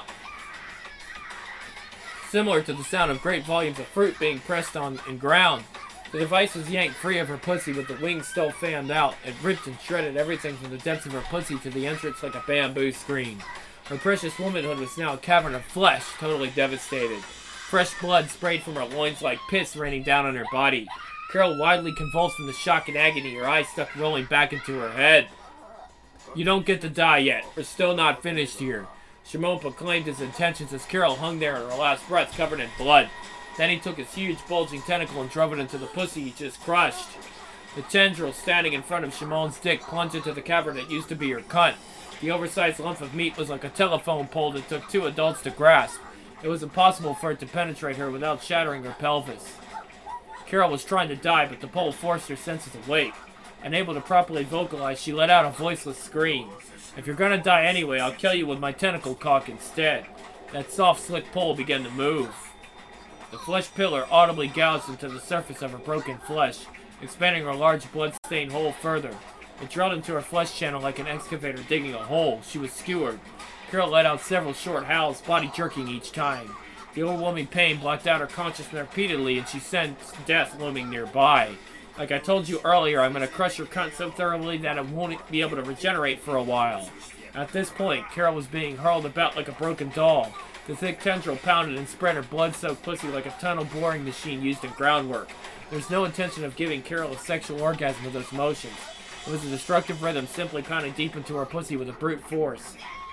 similar to the sound of great volumes of fruit being pressed on and ground. The device was yanked free of her pussy with the wings still fanned out. It ripped and shredded everything from the depths of her pussy to the entrance like a bamboo screen. Her precious womanhood was now a cavern of flesh, totally devastated. Fresh blood sprayed from her loins like piss raining down on her body. Carol widely convulsed from the shock and agony, her eyes stuck rolling back into her head. You don't get to die yet. We're still not finished here. Shimon proclaimed his intentions as Carol hung there in her last breath covered in blood. Then he took his huge bulging tentacle and drove it into the pussy he just crushed. The tendril standing in front of Shimon's dick plunged into the cavern that used to be her cunt. The oversized lump of meat was like a telephone pole that took two adults to grasp. It was impossible for it to penetrate her without shattering her pelvis. Carol was trying to die, but the pole forced her senses awake. Unable to properly vocalize, she let out a voiceless scream. If you're gonna die anyway, I'll kill you with my tentacle cock instead. That soft, slick pole began to move. The flesh pillar audibly gouged into the surface of her broken flesh, expanding her large blood-stained hole further. It drilled into her flesh channel like an excavator digging a hole. She was skewered. Carol let out several short howls, body jerking each time. The overwhelming pain blocked out her consciousness repeatedly, and she sensed death looming nearby. Like I told you earlier, I'm going to crush your cunt so thoroughly that it won't be able to regenerate for a while. At this point, Carol was being hurled about like a broken doll. The thick tendril pounded and spread her blood-soaked pussy like a tunnel boring machine used in groundwork. There was no intention of giving Carol a sexual orgasm with those motions. It was a destructive rhythm simply pounding deep into her pussy with a brute force.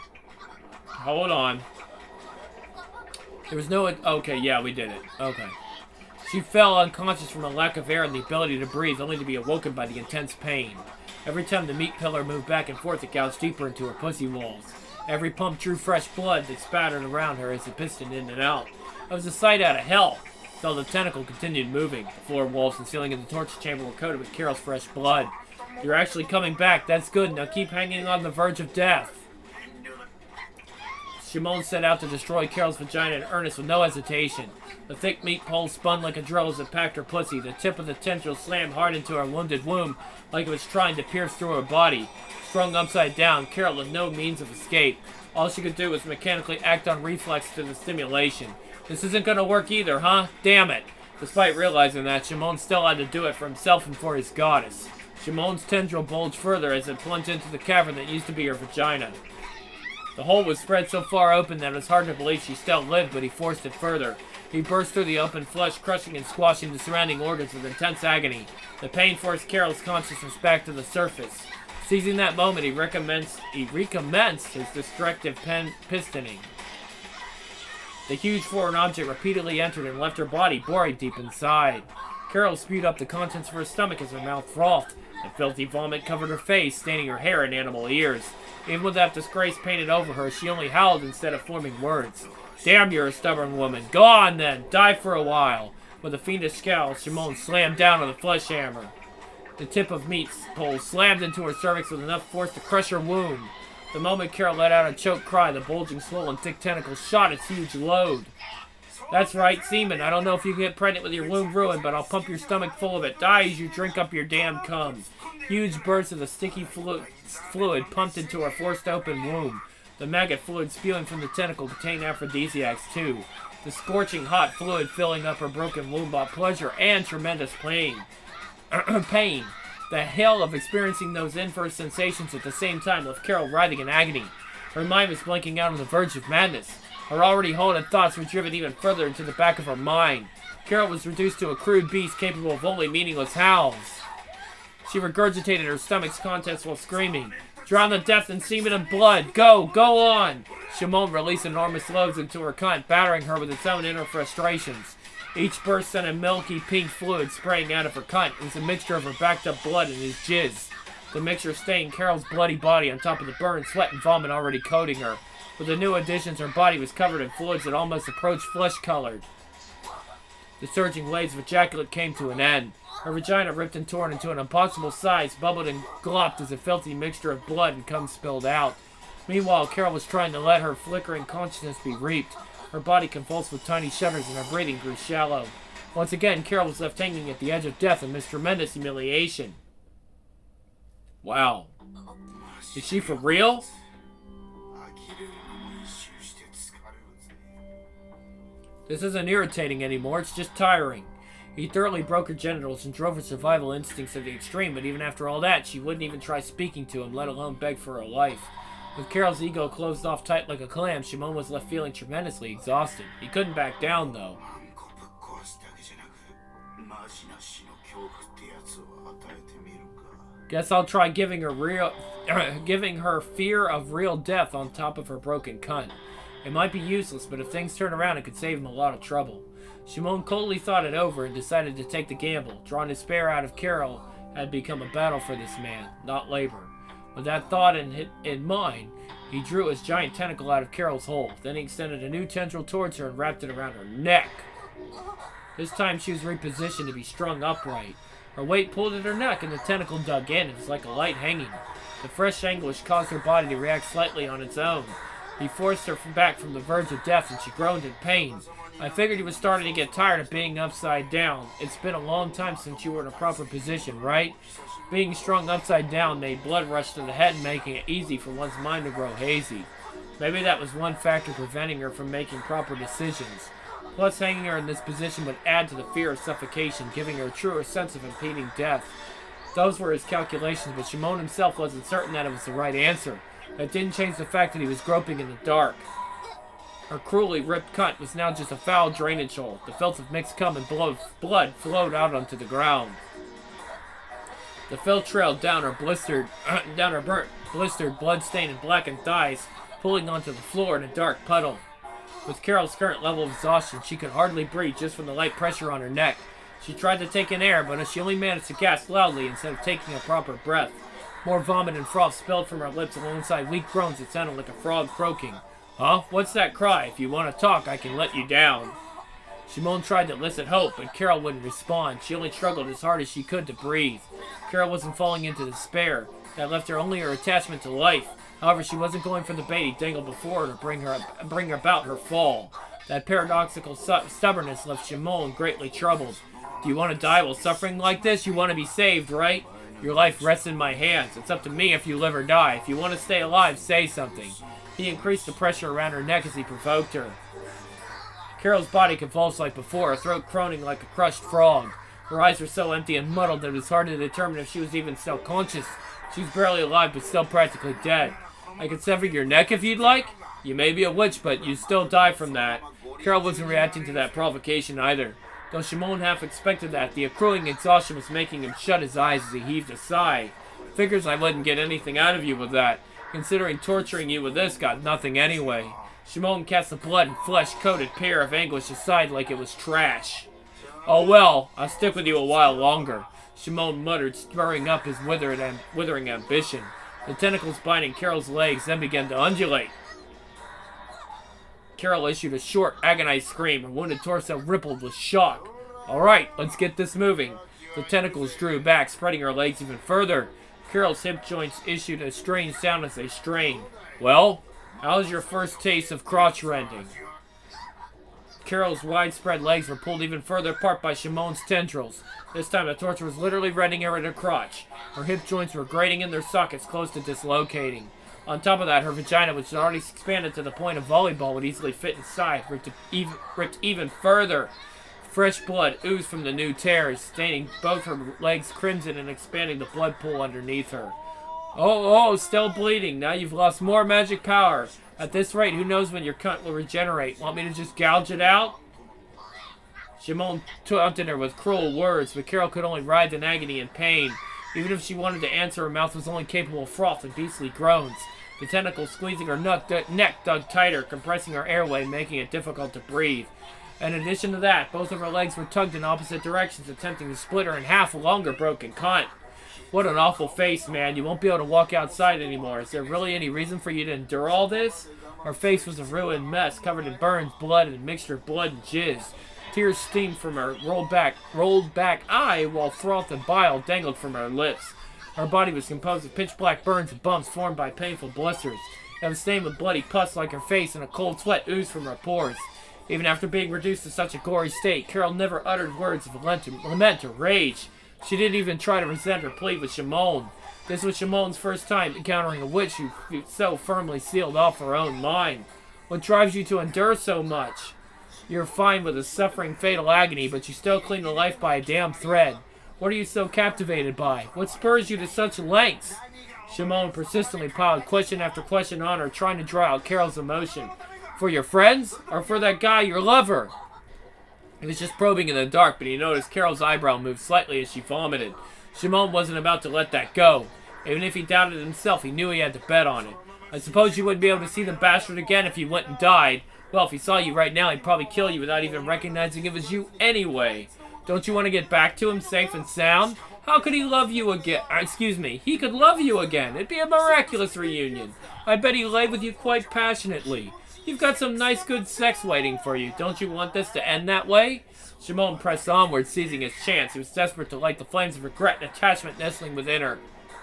Hold on. There was no... Okay, yeah, we did it. Okay. She fell unconscious from a lack of air and the ability to breathe, only to be awoken by the intense pain. Every time the meat pillar moved back and forth, it gouged deeper into her pussy walls. Every pump drew fresh blood that spattered around her as it pistoned in and out. It was a sight out of hell. Still, the tentacle continued moving. The floor, walls, and ceiling of the torture chamber were coated with Carol's fresh blood. You're actually coming back. That's good. Now keep hanging on the verge of death. Shimon set out to destroy Carol's vagina in earnest with no hesitation. The thick meat pole spun like a drill as it packed her pussy. The tip of the tendril slammed hard into her wounded womb like it was trying to pierce through her body. Strung upside down, Carol had no means of escape. All she could do was mechanically act on reflex to the stimulation. This isn't going to work either, huh? Damn it. Despite realizing that, Shimon still had to do it for himself and for his goddess. Shimon's tendril bulged further as it plunged into the cavern that used to be her vagina. The hole was spread so far open that it was hard to believe she still lived, but he forced it further. He burst through the open flesh, crushing and squashing the surrounding organs with intense agony. The pain forced Carol's consciousness back to the surface. Seizing that moment, he recommenced, he recommenced his destructive pen pistoning. The huge foreign object repeatedly entered and left her body buried deep inside. Carol spewed up the contents of her stomach as her mouth frothed. The filthy vomit covered her face, staining her hair and animal ears. Even with that disgrace painted over her, she only howled instead of forming words. Damn, you're a stubborn woman. Go on then, die for a while. With a fiendish scowl, Shimon slammed down on the flesh hammer. The tip of meat pole slammed into her cervix with enough force to crush her womb. The moment Carol let out a choked cry, the bulging, swollen, thick tentacles shot its huge load. That's right, semen. I don't know if you can get pregnant with your womb ruined, but I'll pump your stomach full of it. Die as you drink up your damn cum. Huge bursts of the sticky flu fluid pumped into her forced open womb. The maggot fluid spewing from the tentacle contained aphrodisiacs too. The scorching hot fluid filling up her broken womb brought pleasure and tremendous pain. pain. The hell of experiencing those inverse sensations at the same time left Carol writhing in agony. Her mind was blinking out on the verge of madness. Her already halted thoughts were driven even further into the back of her mind. Carol was reduced to a crude beast capable of only meaningless howls. She regurgitated her stomach's contents while screaming. Drown the death in semen and blood! Go! Go on! Shimon released enormous loads into her cunt, battering her with its own inner frustrations. Each burst sent a milky pink fluid spraying out of her cunt. It was a mixture of her backed up blood and his jizz. The mixture stained Carol's bloody body on top of the burn, sweat, and vomit already coating her. With the new additions, her body was covered in fluids that almost approached flesh-colored. The surging waves of ejaculate came to an end. Her vagina, ripped and torn into an impossible size, bubbled and glopped as a filthy mixture of blood and cum spilled out. Meanwhile, Carol was trying to let her flickering consciousness be reaped. Her body convulsed with tiny shudders and her breathing grew shallow. Once again, Carol was left hanging at the edge of death amidst tremendous humiliation. Wow. Is she for real? This isn't irritating anymore, it's just tiring. He thoroughly broke her genitals and drove her survival instincts to the extreme, but even after all that, she wouldn't even try speaking to him, let alone beg for her life. With Carol's ego closed off tight like a clam, Shimon was left feeling tremendously exhausted. He couldn't back down, though. Guess I'll try giving her real, giving her fear of real death on top of her broken cunt. It might be useless, but if things turn around, it could save him a lot of trouble. Shimon coldly thought it over and decided to take the gamble. Drawing despair out of Carol had become a battle for this man, not labor. With that thought in, in mind, he drew his giant tentacle out of Carol's hole. Then he extended a new tendril towards her and wrapped it around her neck. This time she was repositioned to be strung upright. Her weight pulled at her neck and the tentacle dug in. It was like a light hanging. The fresh anguish caused her body to react slightly on its own. He forced her back from the verge of death and she groaned in pain. I figured he was starting to get tired of being upside down. It's been a long time since you were in a proper position, right? Being strung upside down made blood rush to the head, making it easy for one's mind to grow hazy. Maybe that was one factor preventing her from making proper decisions. Plus, hanging her in this position would add to the fear of suffocation, giving her a truer sense of impending death. Those were his calculations, but Shimon himself wasn't certain that it was the right answer. That didn't change the fact that he was groping in the dark. Her cruelly ripped cunt was now just a foul drainage hole. The filth of mixed cum and blood flowed out onto the ground. The filth trailed down her blistered, down her burnt, blistered, blood-stained, and blackened thighs, pulling onto the floor in a dark puddle. With Carol's current level of exhaustion, she could hardly breathe just from the light pressure on her neck. She tried to take in air, but she only managed to gasp loudly instead of taking a proper breath. More vomit and froth spilled from her lips alongside weak groans that sounded like a frog croaking. Huh? What's that cry? If you want to talk, I can let you down. Shimon tried to elicit hope, but Carol wouldn't respond. She only struggled as hard as she could to breathe. Carol wasn't falling into despair. That left her only her attachment to life. However, she wasn't going for the bait he dangled before her to bring her bring about her fall. That paradoxical stubbornness left Shimon greatly troubled. Do you want to die while suffering like this? You want to be saved, right? Your life rests in my hands. It's up to me if you live or die. If you want to stay alive, say something. He increased the pressure around her neck as he provoked her. Carol's body convulsed like before, her throat croning like a crushed frog. Her eyes were so empty and muddled that it was hard to determine if she was even still conscious. She was barely alive, but still practically dead. I could sever your neck if you'd like. You may be a witch, but you still die from that. Carol wasn't reacting to that provocation either. Though Shimon half expected that, the accruing exhaustion was making him shut his eyes as he heaved a sigh. Figures I wouldn't get anything out of you with that. Considering torturing you with this got nothing anyway. Shimon cast the blood and flesh-coated pair of anguish aside like it was trash. Oh well, I'll stick with you a while longer, Shimon muttered, spurring up his withered and withering ambition. The tentacles binding Carol's legs then began to undulate. Carol issued a short, agonized scream. Her wounded torso rippled with shock. Alright, let's get this moving. The tentacles drew back, spreading her legs even further. Carol's hip joints issued a strange sound as they strained. Well, how's your first taste of crotch rending? Carol's widespread legs were pulled even further apart by Shimon's tendrils. This time the torture was literally rending her in her crotch. Her hip joints were grating in their sockets close to dislocating. On top of that, her vagina, which had already expanded to the point of volleyball, would easily fit inside, ripped even, ripped even further. Fresh blood oozed from the new tears, staining both her legs crimson and expanding the blood pool underneath her. Oh, oh, still bleeding. Now you've lost more magic power. At this rate, who knows when your cunt will regenerate? Want me to just gouge it out? Shimon taunted her with cruel words, but Carol could only writhe in agony and pain. Even if she wanted to answer, her mouth was only capable of froth and beastly groans. The tentacles squeezing her neck dug tighter, compressing her airway, making it difficult to breathe. In addition to that, both of her legs were tugged in opposite directions, attempting to split her in half along her broken cunt. What an awful face, man. You won't be able to walk outside anymore. Is there really any reason for you to endure all this? Her face was a ruined mess, covered in burns, blood, and a mixture of blood and jizz. Tears steamed from her rolled back, rolled back eye, while froth and bile dangled from her lips. Her body was composed of pitch-black burns and bumps formed by painful blisters. It was stained with bloody pus like her face, and a cold sweat oozed from her pores. Even after being reduced to such a gory state, Carol never uttered words of lament or rage. She didn't even try to resent or plead with Shimon. This was Shimon's first time encountering a witch who so firmly sealed off her own mind. What drives you to endure so much? You're fine with a suffering fatal agony, but you still cling to life by a damn thread. What are you so captivated by? What spurs you to such lengths? Shimon persistently piled question after question on her, trying to draw out Carol's emotion. For your friends? Or for that guy, your lover? He was just probing in the dark, but he noticed Carol's eyebrow move slightly as she vomited. Shimon wasn't about to let that go. Even if he doubted himself, he knew he had to bet on it. I suppose you wouldn't be able to see the bastard again if you went and died. Well, if he saw you right now, he'd probably kill you without even recognizing it was you anyway. Don't you want to get back to him safe and sound? How could he love you again? Uh, excuse me. He could love you again. It'd be a miraculous reunion. I bet he lay with you quite passionately. You've got some nice good sex waiting for you. Don't you want this to end that way? Shimon pressed onward, seizing his chance. He was desperate to light the flames of regret and attachment nestling within her.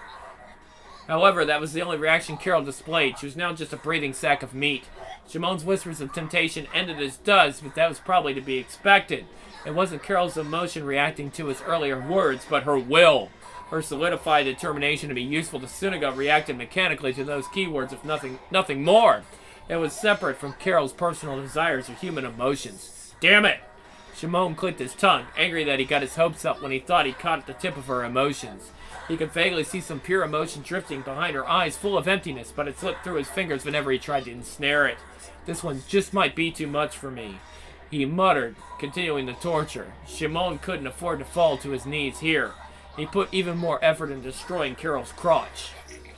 However, that was the only reaction Carol displayed. She was now just a breathing sack of meat. Shimon's whispers of temptation ended as does, but that was probably to be expected. It wasn't Carol's emotion reacting to his earlier words, but her will. Her solidified determination to be useful to Suniga reacted mechanically to those keywords, if nothing, nothing more. It was separate from Carol's personal desires or human emotions. Damn it! Shimon clicked his tongue, angry that he got his hopes up when he thought he caught at the tip of her emotions. He could vaguely see some pure emotion drifting behind her eyes full of emptiness, but it slipped through his fingers whenever he tried to ensnare it. This one just might be too much for me, he muttered, continuing the torture. Shimon couldn't afford to fall to his knees here. He put even more effort into destroying Carol's crotch.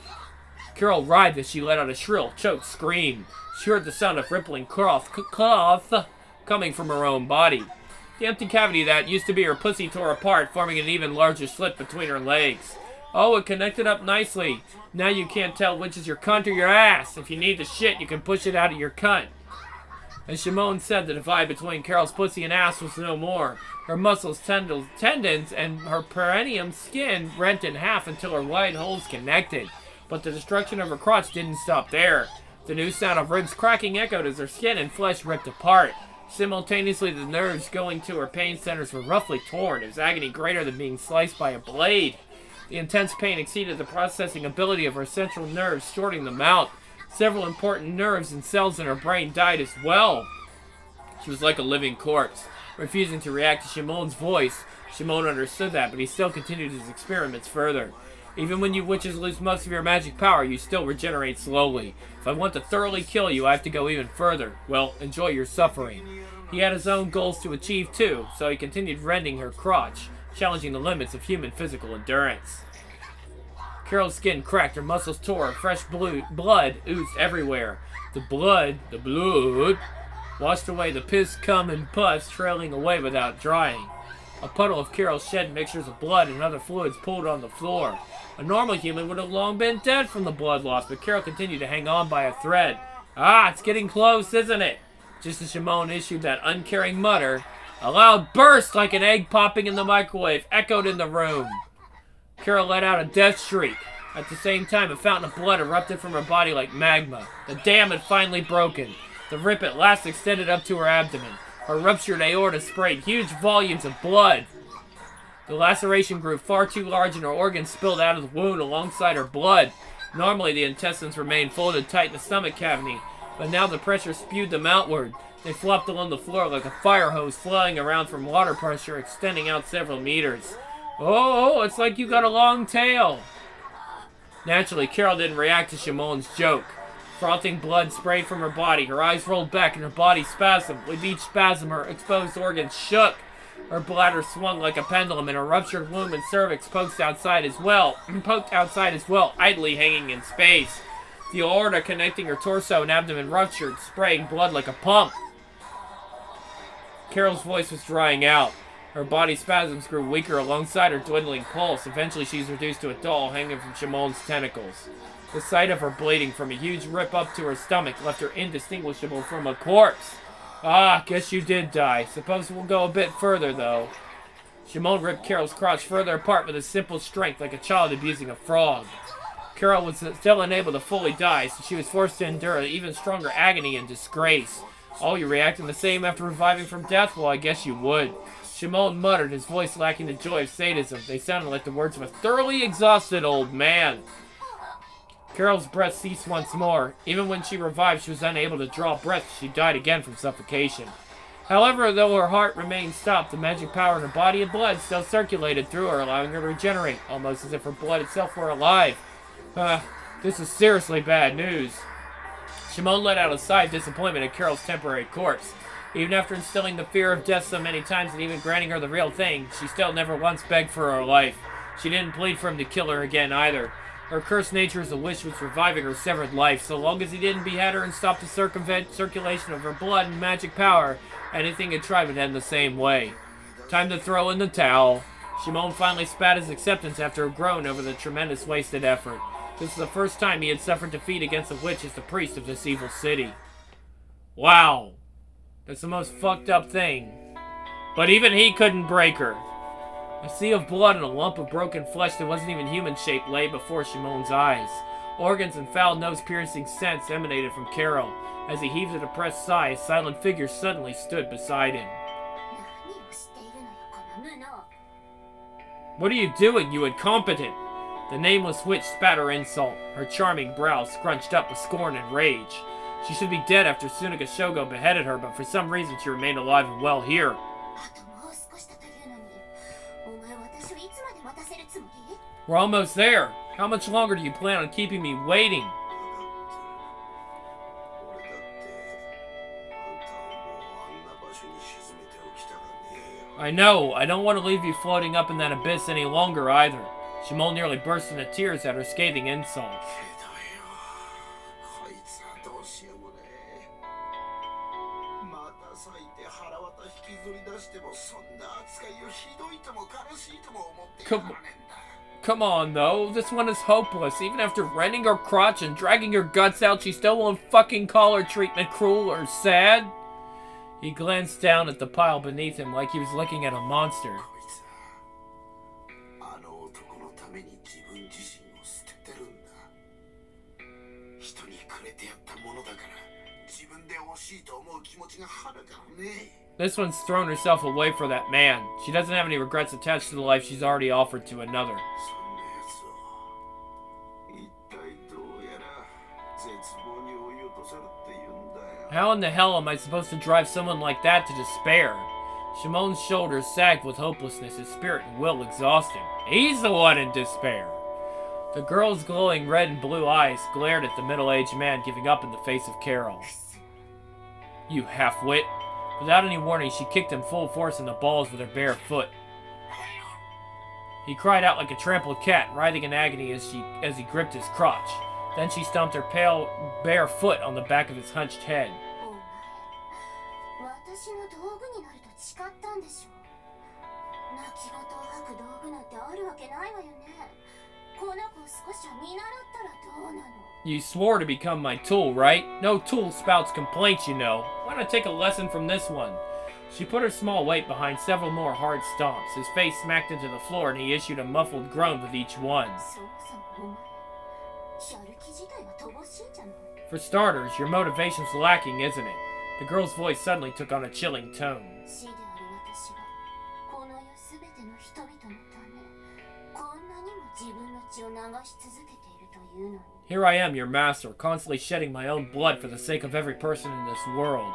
Carol writhed as she let out a shrill, choked scream. She heard the sound of rippling cloth, cloth coming from her own body. The empty cavity that used to be her pussy tore apart, forming an even larger slit between her legs. Oh, it connected up nicely. Now you can't tell which is your cunt or your ass. If you need the shit, you can push it out of your cunt. As Shimon said, the divide between Carol's pussy and ass was no more. Her muscles, tendons, tendons, and her perineum skin rent in half until her wide holes connected. But the destruction of her crotch didn't stop there. The new sound of ribs cracking echoed as her skin and flesh ripped apart. Simultaneously, the nerves going to her pain centers were roughly torn. It was agony greater than being sliced by a blade. The intense pain exceeded the processing ability of her central nerves, shorting them out. Several important nerves and cells in her brain died as well. She was like a living corpse. Refusing to react to Shimon's voice, Shimon understood that, but he still continued his experiments further. Even when you witches lose most of your magic power, you still regenerate slowly. If I want to thoroughly kill you, I have to go even further. Well, enjoy your suffering. He had his own goals to achieve too, so he continued rending her crotch, challenging the limits of human physical endurance. Carol's skin cracked, her muscles tore, fresh blue, blood oozed everywhere. The blood, the blood, washed away the piss, cum, and pus, trailing away without drying. A puddle of Carol's shed mixtures of blood and other fluids pooled on the floor. A normal human would have long been dead from the blood loss, but Carol continued to hang on by a thread. Ah, it's getting close, isn't it? Just as Shimon issued that uncaring mutter, a loud burst like an egg popping in the microwave echoed in the room. Carol let out a death shriek. At the same time, a fountain of blood erupted from her body like magma. The dam had finally broken. The rip at last extended up to her abdomen. Her ruptured aorta sprayed huge volumes of blood. The laceration grew far too large and her organs spilled out of the wound alongside her blood. Normally, the intestines remained folded tight in the stomach cavity, but now the pressure spewed them outward. They flopped along the floor like a fire hose flowing around from water pressure extending out several meters. Oh, it's like you got a long tail. Naturally, Carol didn't react to Shimon's joke. Frothing blood sprayed from her body. Her eyes rolled back and her body spasmed. With each spasm, her exposed organs shook. Her bladder swung like a pendulum, and her ruptured womb and cervix poked outside as well, poked outside as well, idly hanging in space. The aorta connecting her torso and abdomen ruptured, spraying blood like a pump. Carol's voice was drying out. Her body spasms grew weaker alongside her dwindling pulse. Eventually, she's reduced to a doll hanging from Shimon's tentacles. The sight of her bleeding from a huge rip up to her stomach left her indistinguishable from a corpse. Ah, guess you did die. Suppose we'll go a bit further, though. Shimon ripped Carol's crotch further apart with a simple strength like a child abusing a frog. Carol was still unable to fully die, so she was forced to endure even stronger agony and disgrace. Oh, you reacting the same after reviving from death? Well, I guess you would. Shimon muttered, his voice lacking the joy of sadism. They sounded like the words of a thoroughly exhausted old man. Carol's breath ceased once more. Even when she revived, she was unable to draw breath. She died again from suffocation. However, though her heart remained stopped, the magic power in her body and blood still circulated through her, allowing her to regenerate, almost as if her blood itself were alive. Uh, this is seriously bad news. Shimon let out a sigh of disappointment at Carol's temporary corpse. Even after instilling the fear of death so many times and even granting her the real thing, she still never once begged for her life. She didn't plead for him to kill her again either. Her cursed nature as a witch was reviving her severed life. So long as he didn't behead her and stop the circumvent circulation of her blood and magic power, anything he tried would end the same way. Time to throw in the towel. Shimon finally spat his acceptance after a groan over the tremendous wasted effort. This was the first time he had suffered defeat against a witch as the priest of this evil city. Wow. That's the most fucked up thing. But even he couldn't break her. A sea of blood and a lump of broken flesh that wasn't even human-shaped lay before Shimon's eyes. Organs and foul nose-piercing scents emanated from Carol. As he heaved a depressed sigh, a silent figure suddenly stood beside him. What are you doing, you incompetent? The nameless witch spat her insult, her charming brow scrunched up with scorn and rage. She should be dead after Tsunaga Shogo beheaded her, but for some reason she remained alive and well here. We're almost there. How much longer do you plan on keeping me waiting? I know. I don't want to leave you floating up in that abyss any longer either. Shimon nearly burst into tears at her scathing insults. Come, come on, though. This one is hopeless. Even after rending her crotch and dragging her guts out, she still won't fucking call her treatment cruel or sad. He glanced down at the pile beneath him like he was looking at a monster. This one's thrown herself away for that man. She doesn't have any regrets attached to the life she's already offered to another. How in the hell am I supposed to drive someone like that to despair? Shimon's shoulders sagged with hopelessness, his spirit and will exhausted. He's the one in despair. The girl's glowing red and blue eyes glared at the middle-aged man giving up in the face of Carol. You half-wit. Without any warning, she kicked him full force in the balls with her bare foot. He cried out like a trampled cat, writhing in agony as she as he gripped his crotch. Then she stomped her pale, bare foot on the back of his hunched head. You swore to become my tool, right? No tool spouts complaints, you know. Why not take a lesson from this one? She put her small weight behind several more hard stomps. His face smacked into the floor and he issued a muffled groan with each one. For starters, your motivation's lacking, isn't it? The girl's voice suddenly took on a chilling tone. Here I am, your master, constantly shedding my own blood for the sake of every person in this world.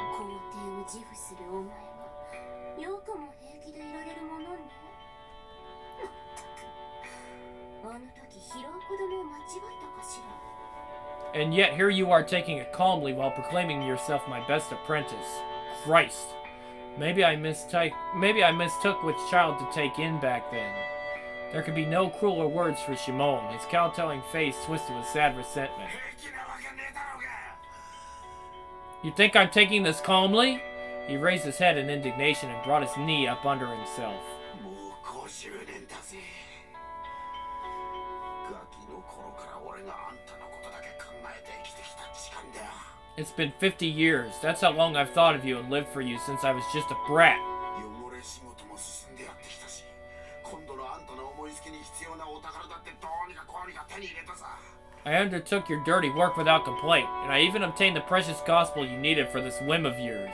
And yet here you are taking it calmly while proclaiming yourself my best apprentice. Christ. Maybe I mistook maybe I mistook which child to take in back then. There could be no crueler words for Shimon, his kowtowing face twisted with sad resentment. You think I'm taking this calmly? He raised his head in indignation and brought his knee up under himself. It's been fifty years. That's how long I've thought of you and lived for you since I was just a brat. I undertook your dirty work without complaint, and I even obtained the precious gospel you needed for this whim of yours.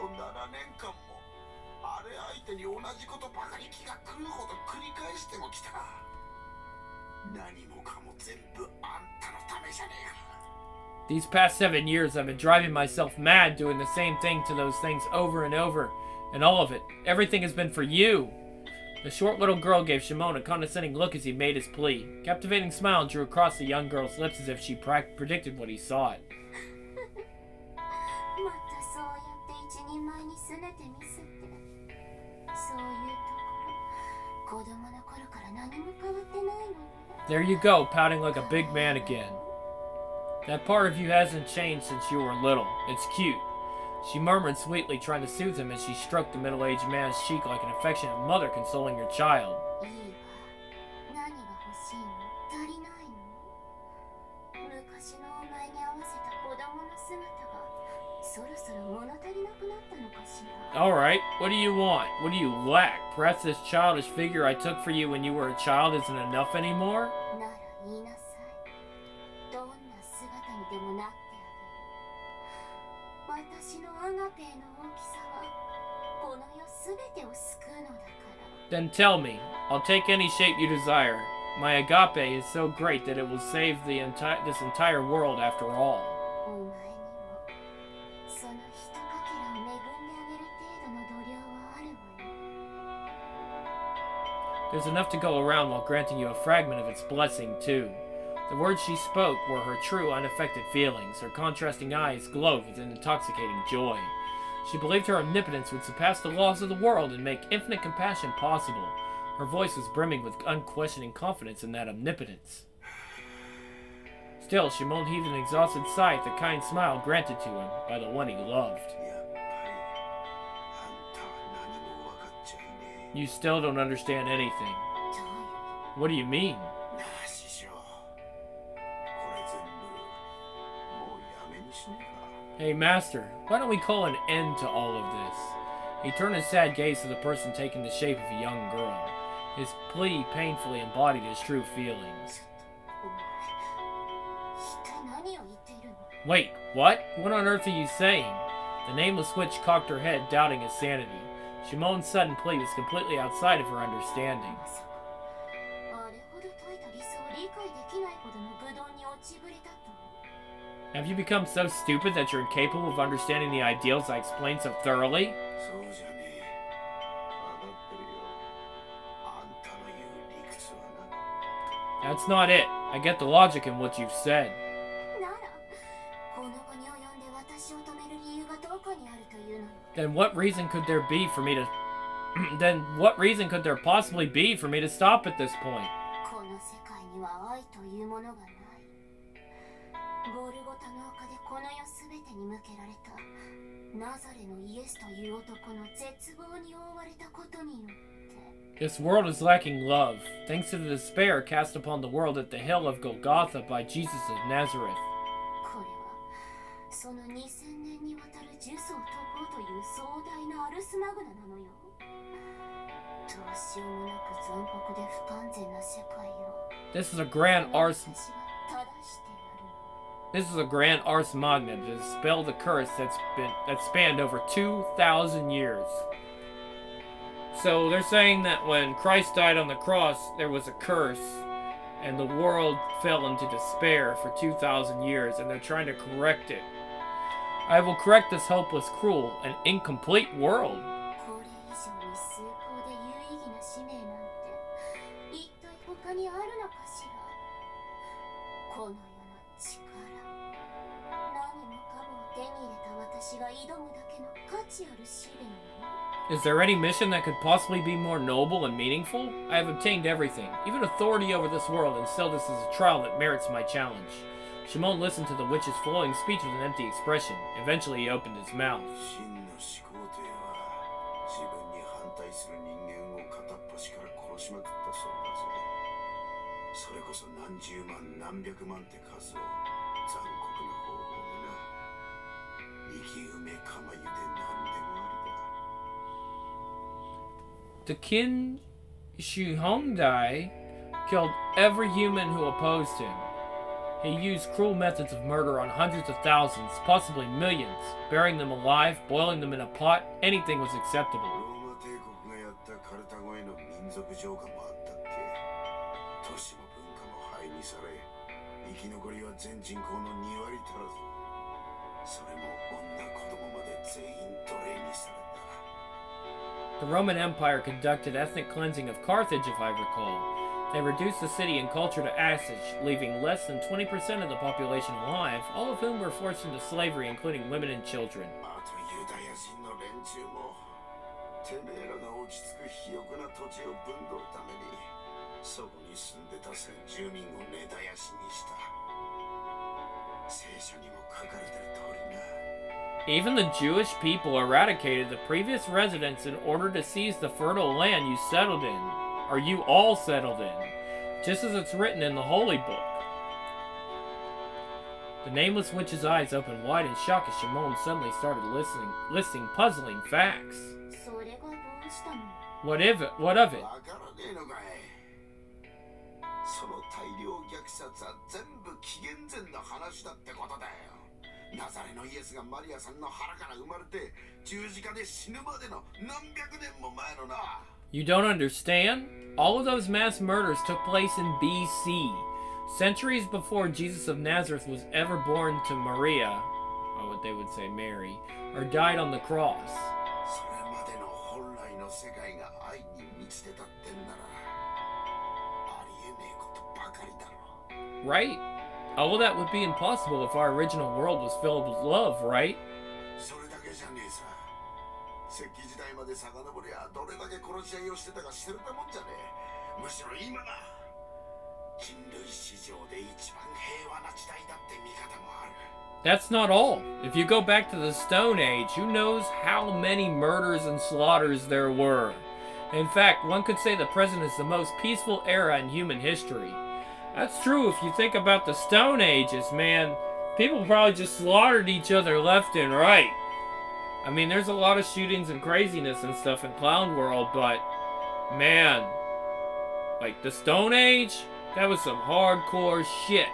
These past seven years I've been driving myself mad doing the same thing to those things over and over, and all of it, everything has been for you. The short little girl gave Shimon a condescending look as he made his plea. A captivating smile drew across the young girl's lips as if she predicted what he sought. There you go, pouting like a big man again. That part of you hasn't changed since you were little. It's cute. She murmured sweetly, trying to soothe him as she stroked the middle-aged man's cheek like an affectionate mother consoling her child. Alright, what do you want? What do you lack? Perhaps this childish figure I took for you when you were a child isn't enough anymore? Then tell me. I'll take any shape you desire. My agape is so great that it will save the enti- this entire world after all. There's enough to go around while granting you a fragment of its blessing, too. The words she spoke were her true, unaffected feelings. Her contrasting eyes glowed with an intoxicating joy. She believed her omnipotence would surpass the laws of the world and make infinite compassion possible. Her voice was brimming with unquestioning confidence in that omnipotence. Still, Shimon heaved an exhausted sigh at the kind smile granted to him by the one he loved. You still don't understand anything. What do you mean? Hey, Master, why don't we call an end to all of this? He turned his sad gaze to the person taking the shape of a young girl. His plea painfully embodied his true feelings. Wait, what? What on earth are you saying? The nameless witch cocked her head, doubting his sanity. Shimon's sudden plea was completely outside of her understanding. Have you become so stupid that you're incapable of understanding the ideals I explained so thoroughly? That's not it. I get the logic in what you've said. Then what reason could there be for me to... then what reason could there possibly be for me to stop at this point? This world is lacking love, thanks to the despair cast upon the world at the hill of Golgotha by Jesus of Nazareth. This is a grand ars... This is a grand ars magna to dispel the curse that's been that spanned over two thousand years. So they're saying that when Christ died on the cross, there was a curse, and the world fell into despair for two thousand years, and they're trying to correct it. I will correct this hopeless, cruel, and incomplete world. Is there any mission that could possibly be more noble and meaningful? I have obtained everything, even authority over this world, and still this is a trial that merits my challenge. Shimon listened to the witch's flowing speech with an empty expression. Eventually he opened his mouth. The Qin Shi Huangdi killed every human who opposed him. He used cruel methods of murder on hundreds of thousands, possibly millions, burying them alive, boiling them in a pot, anything was acceptable. The Roman Empire conducted ethnic cleansing of Carthage, if I recall. They reduced the city and culture to ashes, leaving less than twenty percent of the population alive, all of whom were forced into slavery, including women and children. Even the Jewish people eradicated the previous residents in order to seize the fertile land you settled in, or you all settled in, just as it's written in the Holy Book. The nameless witch's eyes opened wide in shock as Shimon suddenly started listening, listing puzzling facts. What if it? What of it? You don't understand? All of those mass murders took place in B C, centuries before Jesus of Nazareth was ever born to Maria, or what they would say Mary, or died on the cross. Right? All of that would be impossible if our original world was filled with love, right? That's not all. If you go back to the Stone Age, who knows how many murders and slaughters there were. In fact, one could say the present is the most peaceful era in human history. That's true if you think about the Stone Ages, man. People probably just slaughtered each other left and right. I mean, there's a lot of shootings and craziness and stuff in Clown World, but, man, like the Stone Age, that was some hardcore shit.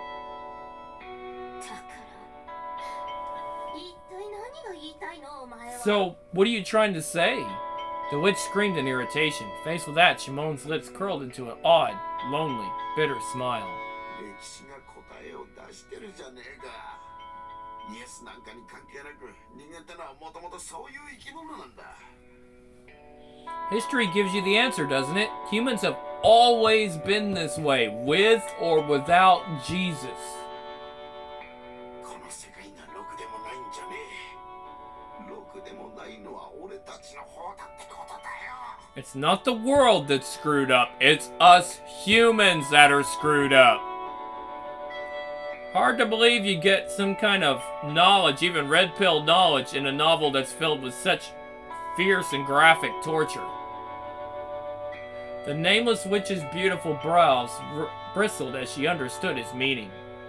So, what are you trying to say? The witch screamed in irritation. Faced with that, Shimon's lips curled into an odd, lonely, bitter smile. History gives you the answer, doesn't it? Humans have always been this way, with or without Jesus. It's not the world that's screwed up, it's us humans that are screwed up. Hard to believe you get some kind of knowledge, even red pill knowledge, in a novel that's filled with such fierce and graphic torture. The nameless witch's beautiful brows bristled as she understood his meaning.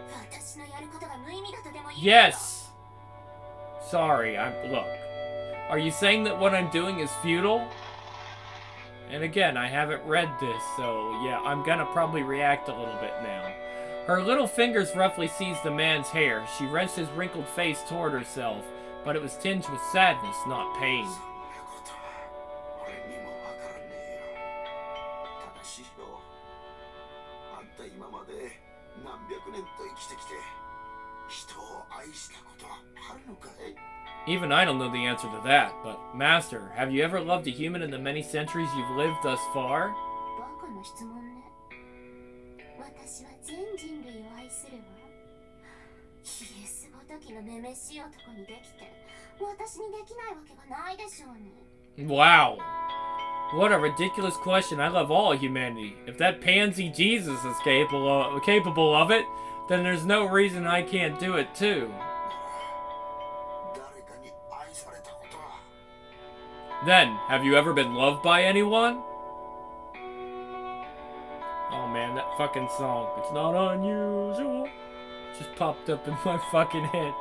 Yes! Sorry, I'm... look. Are you saying that what I'm doing is futile? And again, I haven't read this, so yeah, I'm gonna probably react a little bit now. Her little fingers roughly seized the man's hair. She wrenched his wrinkled face toward herself, but it was tinged with sadness, not pain. Even I don't know the answer to that, but Master, have you ever loved a human in the many centuries you've lived thus far? Wow. What a ridiculous question. I love all humanity. If that pansy Jesus is capable of, capable of it, then there's no reason I can't do it too. Then, have you ever been loved by anyone? Oh man, that fucking song. It's not unusual. Just popped up in my fucking head.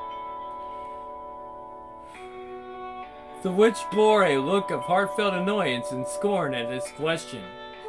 The witch bore a look of heartfelt annoyance and scorn at this question.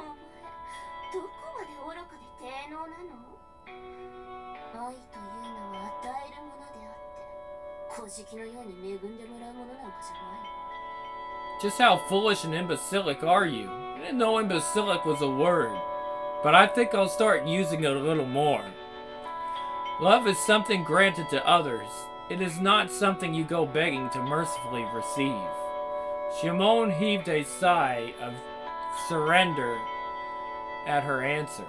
Just how foolish and imbecilic are you? I didn't know imbecilic was a word, but I think I'll start using it a little more. Love is something granted to others. It is not something you go begging to mercifully receive. Shimon heaved a sigh of surrender at her answer.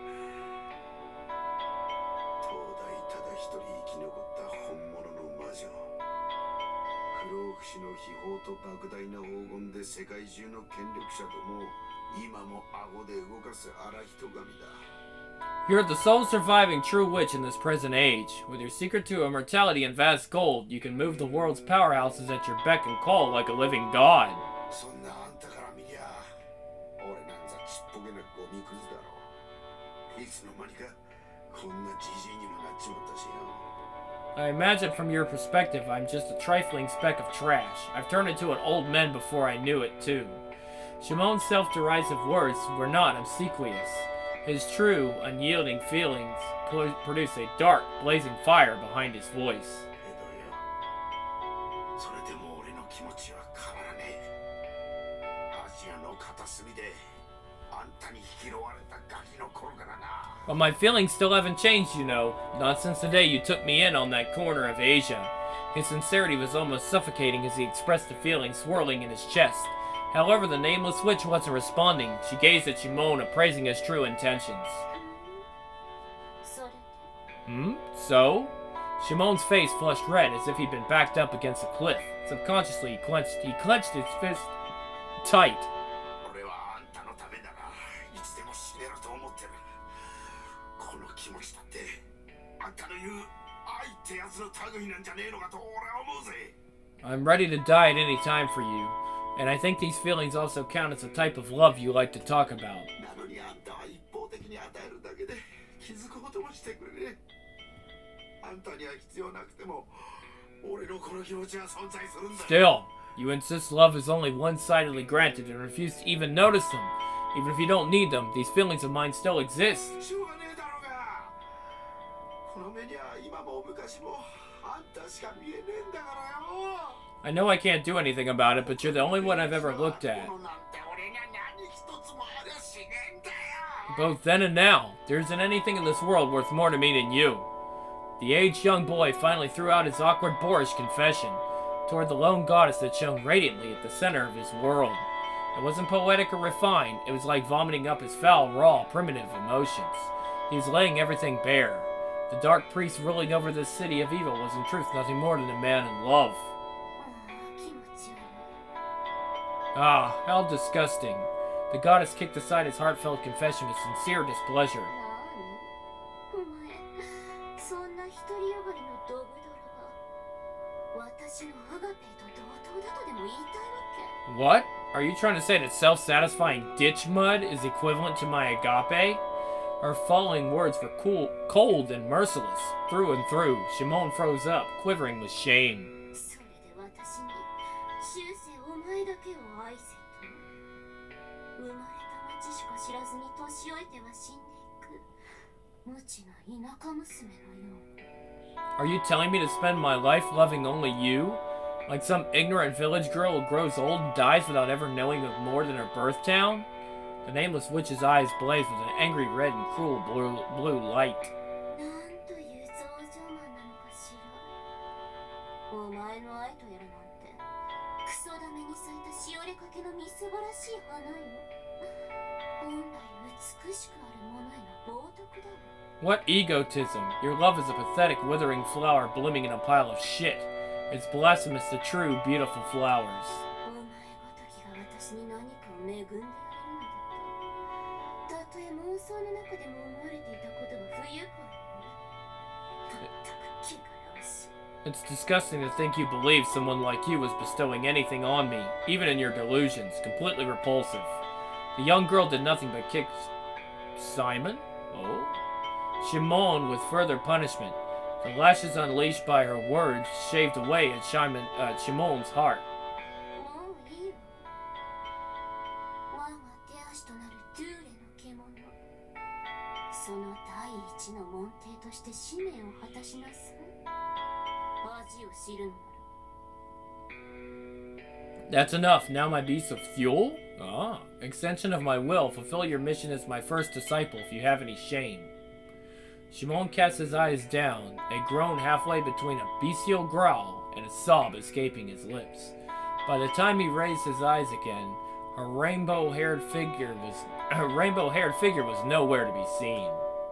You're the sole surviving true witch in this present age. With your secret to immortality and vast gold, you can move the world's powerhouses at your beck and call like a living god. I imagine from your perspective, I'm just a trifling speck of trash. I've turned into an old man before I knew it, too. Shimon's self-derisive words were not obsequious. His true, unyielding feelings produced a dark, blazing fire behind his voice. But my feelings still haven't changed, you know. Not since the day you took me in on that corner of Asia. His sincerity was almost suffocating as he expressed the feeling swirling in his chest. However, the nameless witch wasn't responding. She gazed at Shimon, appraising his true intentions. Hmm? So? Shimon's face flushed red as if he'd been backed up against a cliff. Subconsciously, he clenched, he clenched his fist tight. I'm ready to die at any time for you, and I think these feelings also count as a type of love you like to talk about. Still, you insist love is only one-sidedly granted and refuse to even notice them. Even if you don't need them, these feelings of mine still exist. I know I can't do anything about it, but you're the only one I've ever looked at. Both then and now, there isn't anything in this world worth more to me than you. The aged young boy finally threw out his awkward boorish confession toward the lone goddess that shone radiantly at the center of his world. It wasn't poetic or refined. It was like vomiting up his foul, raw, primitive emotions. He was laying everything bare. The dark priest ruling over this city of evil was in truth nothing more than a man in love. Ah, how disgusting. The goddess kicked aside his heartfelt confession with sincere displeasure. What? Are you trying to say that self-satisfying ditch mud is equivalent to my agape? Her following words were cool, cold and merciless. Through and through, Shimon froze up, quivering with shame. Are you telling me to spend my life loving only you? Like some ignorant village girl who grows old and dies without ever knowing of more than her birth town? The nameless witch's eyes blazed with an angry red and cruel blue, blue light. What egotism! Your love is a pathetic, withering flower blooming in a pile of shit. It's blasphemous to true, beautiful flowers. It's disgusting to think you believe someone like you was bestowing anything on me, even in your delusions. Completely repulsive. The young girl did nothing but kick Simon? Oh? Shimon with further punishment. The lashes unleashed by her words shaved away at Shimon, uh, Shimon's heart. That's enough. Now my beast of fuel? Ah, extension of my will. Fulfill your mission as my first disciple if you have any shame. Shimon cast his eyes down, a groan halfway between a bestial growl and a sob escaping his lips. By the time he raised his eyes again, her rainbow-haired figure was her rainbow-haired figure was nowhere to be seen.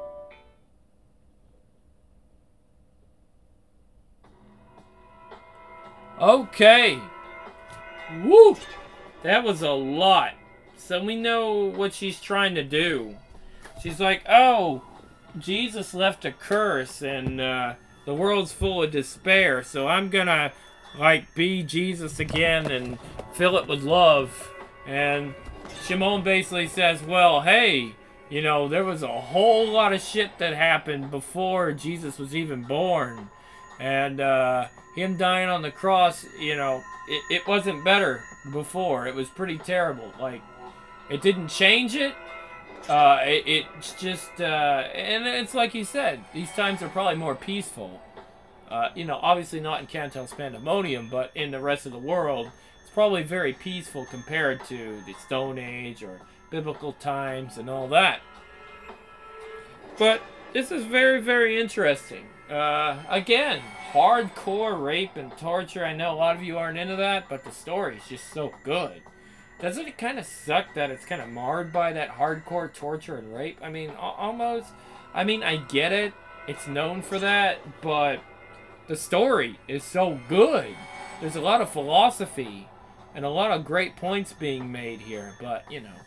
Okay. Woo! That was a lot. So we know what she's trying to do. She's like, oh, Jesus left a curse and uh, the world's full of despair, so I'm gonna like be Jesus again and fill it with love. And Shimon basically says, well, hey, you know, there was a whole lot of shit that happened before Jesus was even born. And uh, him dying on the cross, you know, it, it wasn't better before. It was pretty terrible. Like, it didn't change it. Uh, it, it's just, uh, and it's like you said, these times are probably more peaceful. Uh, you know, obviously not in Cantel's Pandemonium, but in the rest of the world, it's probably very peaceful compared to the Stone Age or biblical times and all that. But this is very, very interesting. Uh, again, hardcore rape and torture. I know a lot of you aren't into that, but the story is just so good. Doesn't it kind of suck that it's kind of marred by that hardcore torture and rape? I mean, almost. I mean, I get it. It's known for that, but the story is so good. There's a lot of philosophy and a lot of great points being made here, but, you know.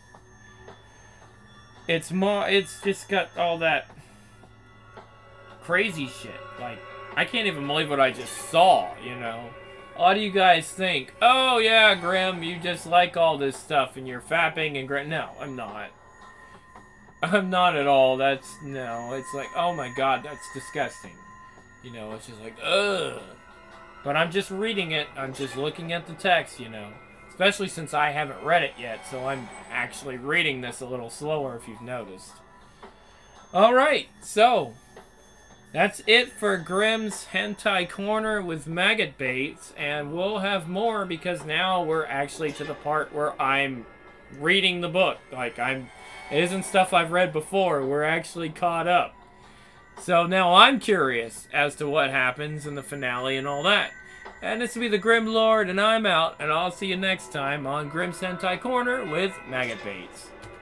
It's more, it's just got all that crazy shit. Like, I can't even believe what I just saw, you know. A lot of you guys think, oh yeah, Grim, you just like all this stuff and you're fapping and Grim. No, I'm not. I'm not at all. That's, no, it's like, oh my god, that's disgusting. You know, it's just like, ugh. But I'm just reading it. I'm just looking at the text, you know. Especially since I haven't read it yet, so I'm actually reading this a little slower if you've noticed. Alright, so that's it for Grimm's Hentai Corner with Maggot Baits, and we'll have more because now we're actually to the part where I'm reading the book. Like, I'm, it isn't stuff I've read before, we're actually caught up. So now I'm curious as to what happens in the finale and all that. And this will be the Grim Lord, and I'm out, and I'll see you next time on Grim Sentai Corner with Maggot Baits.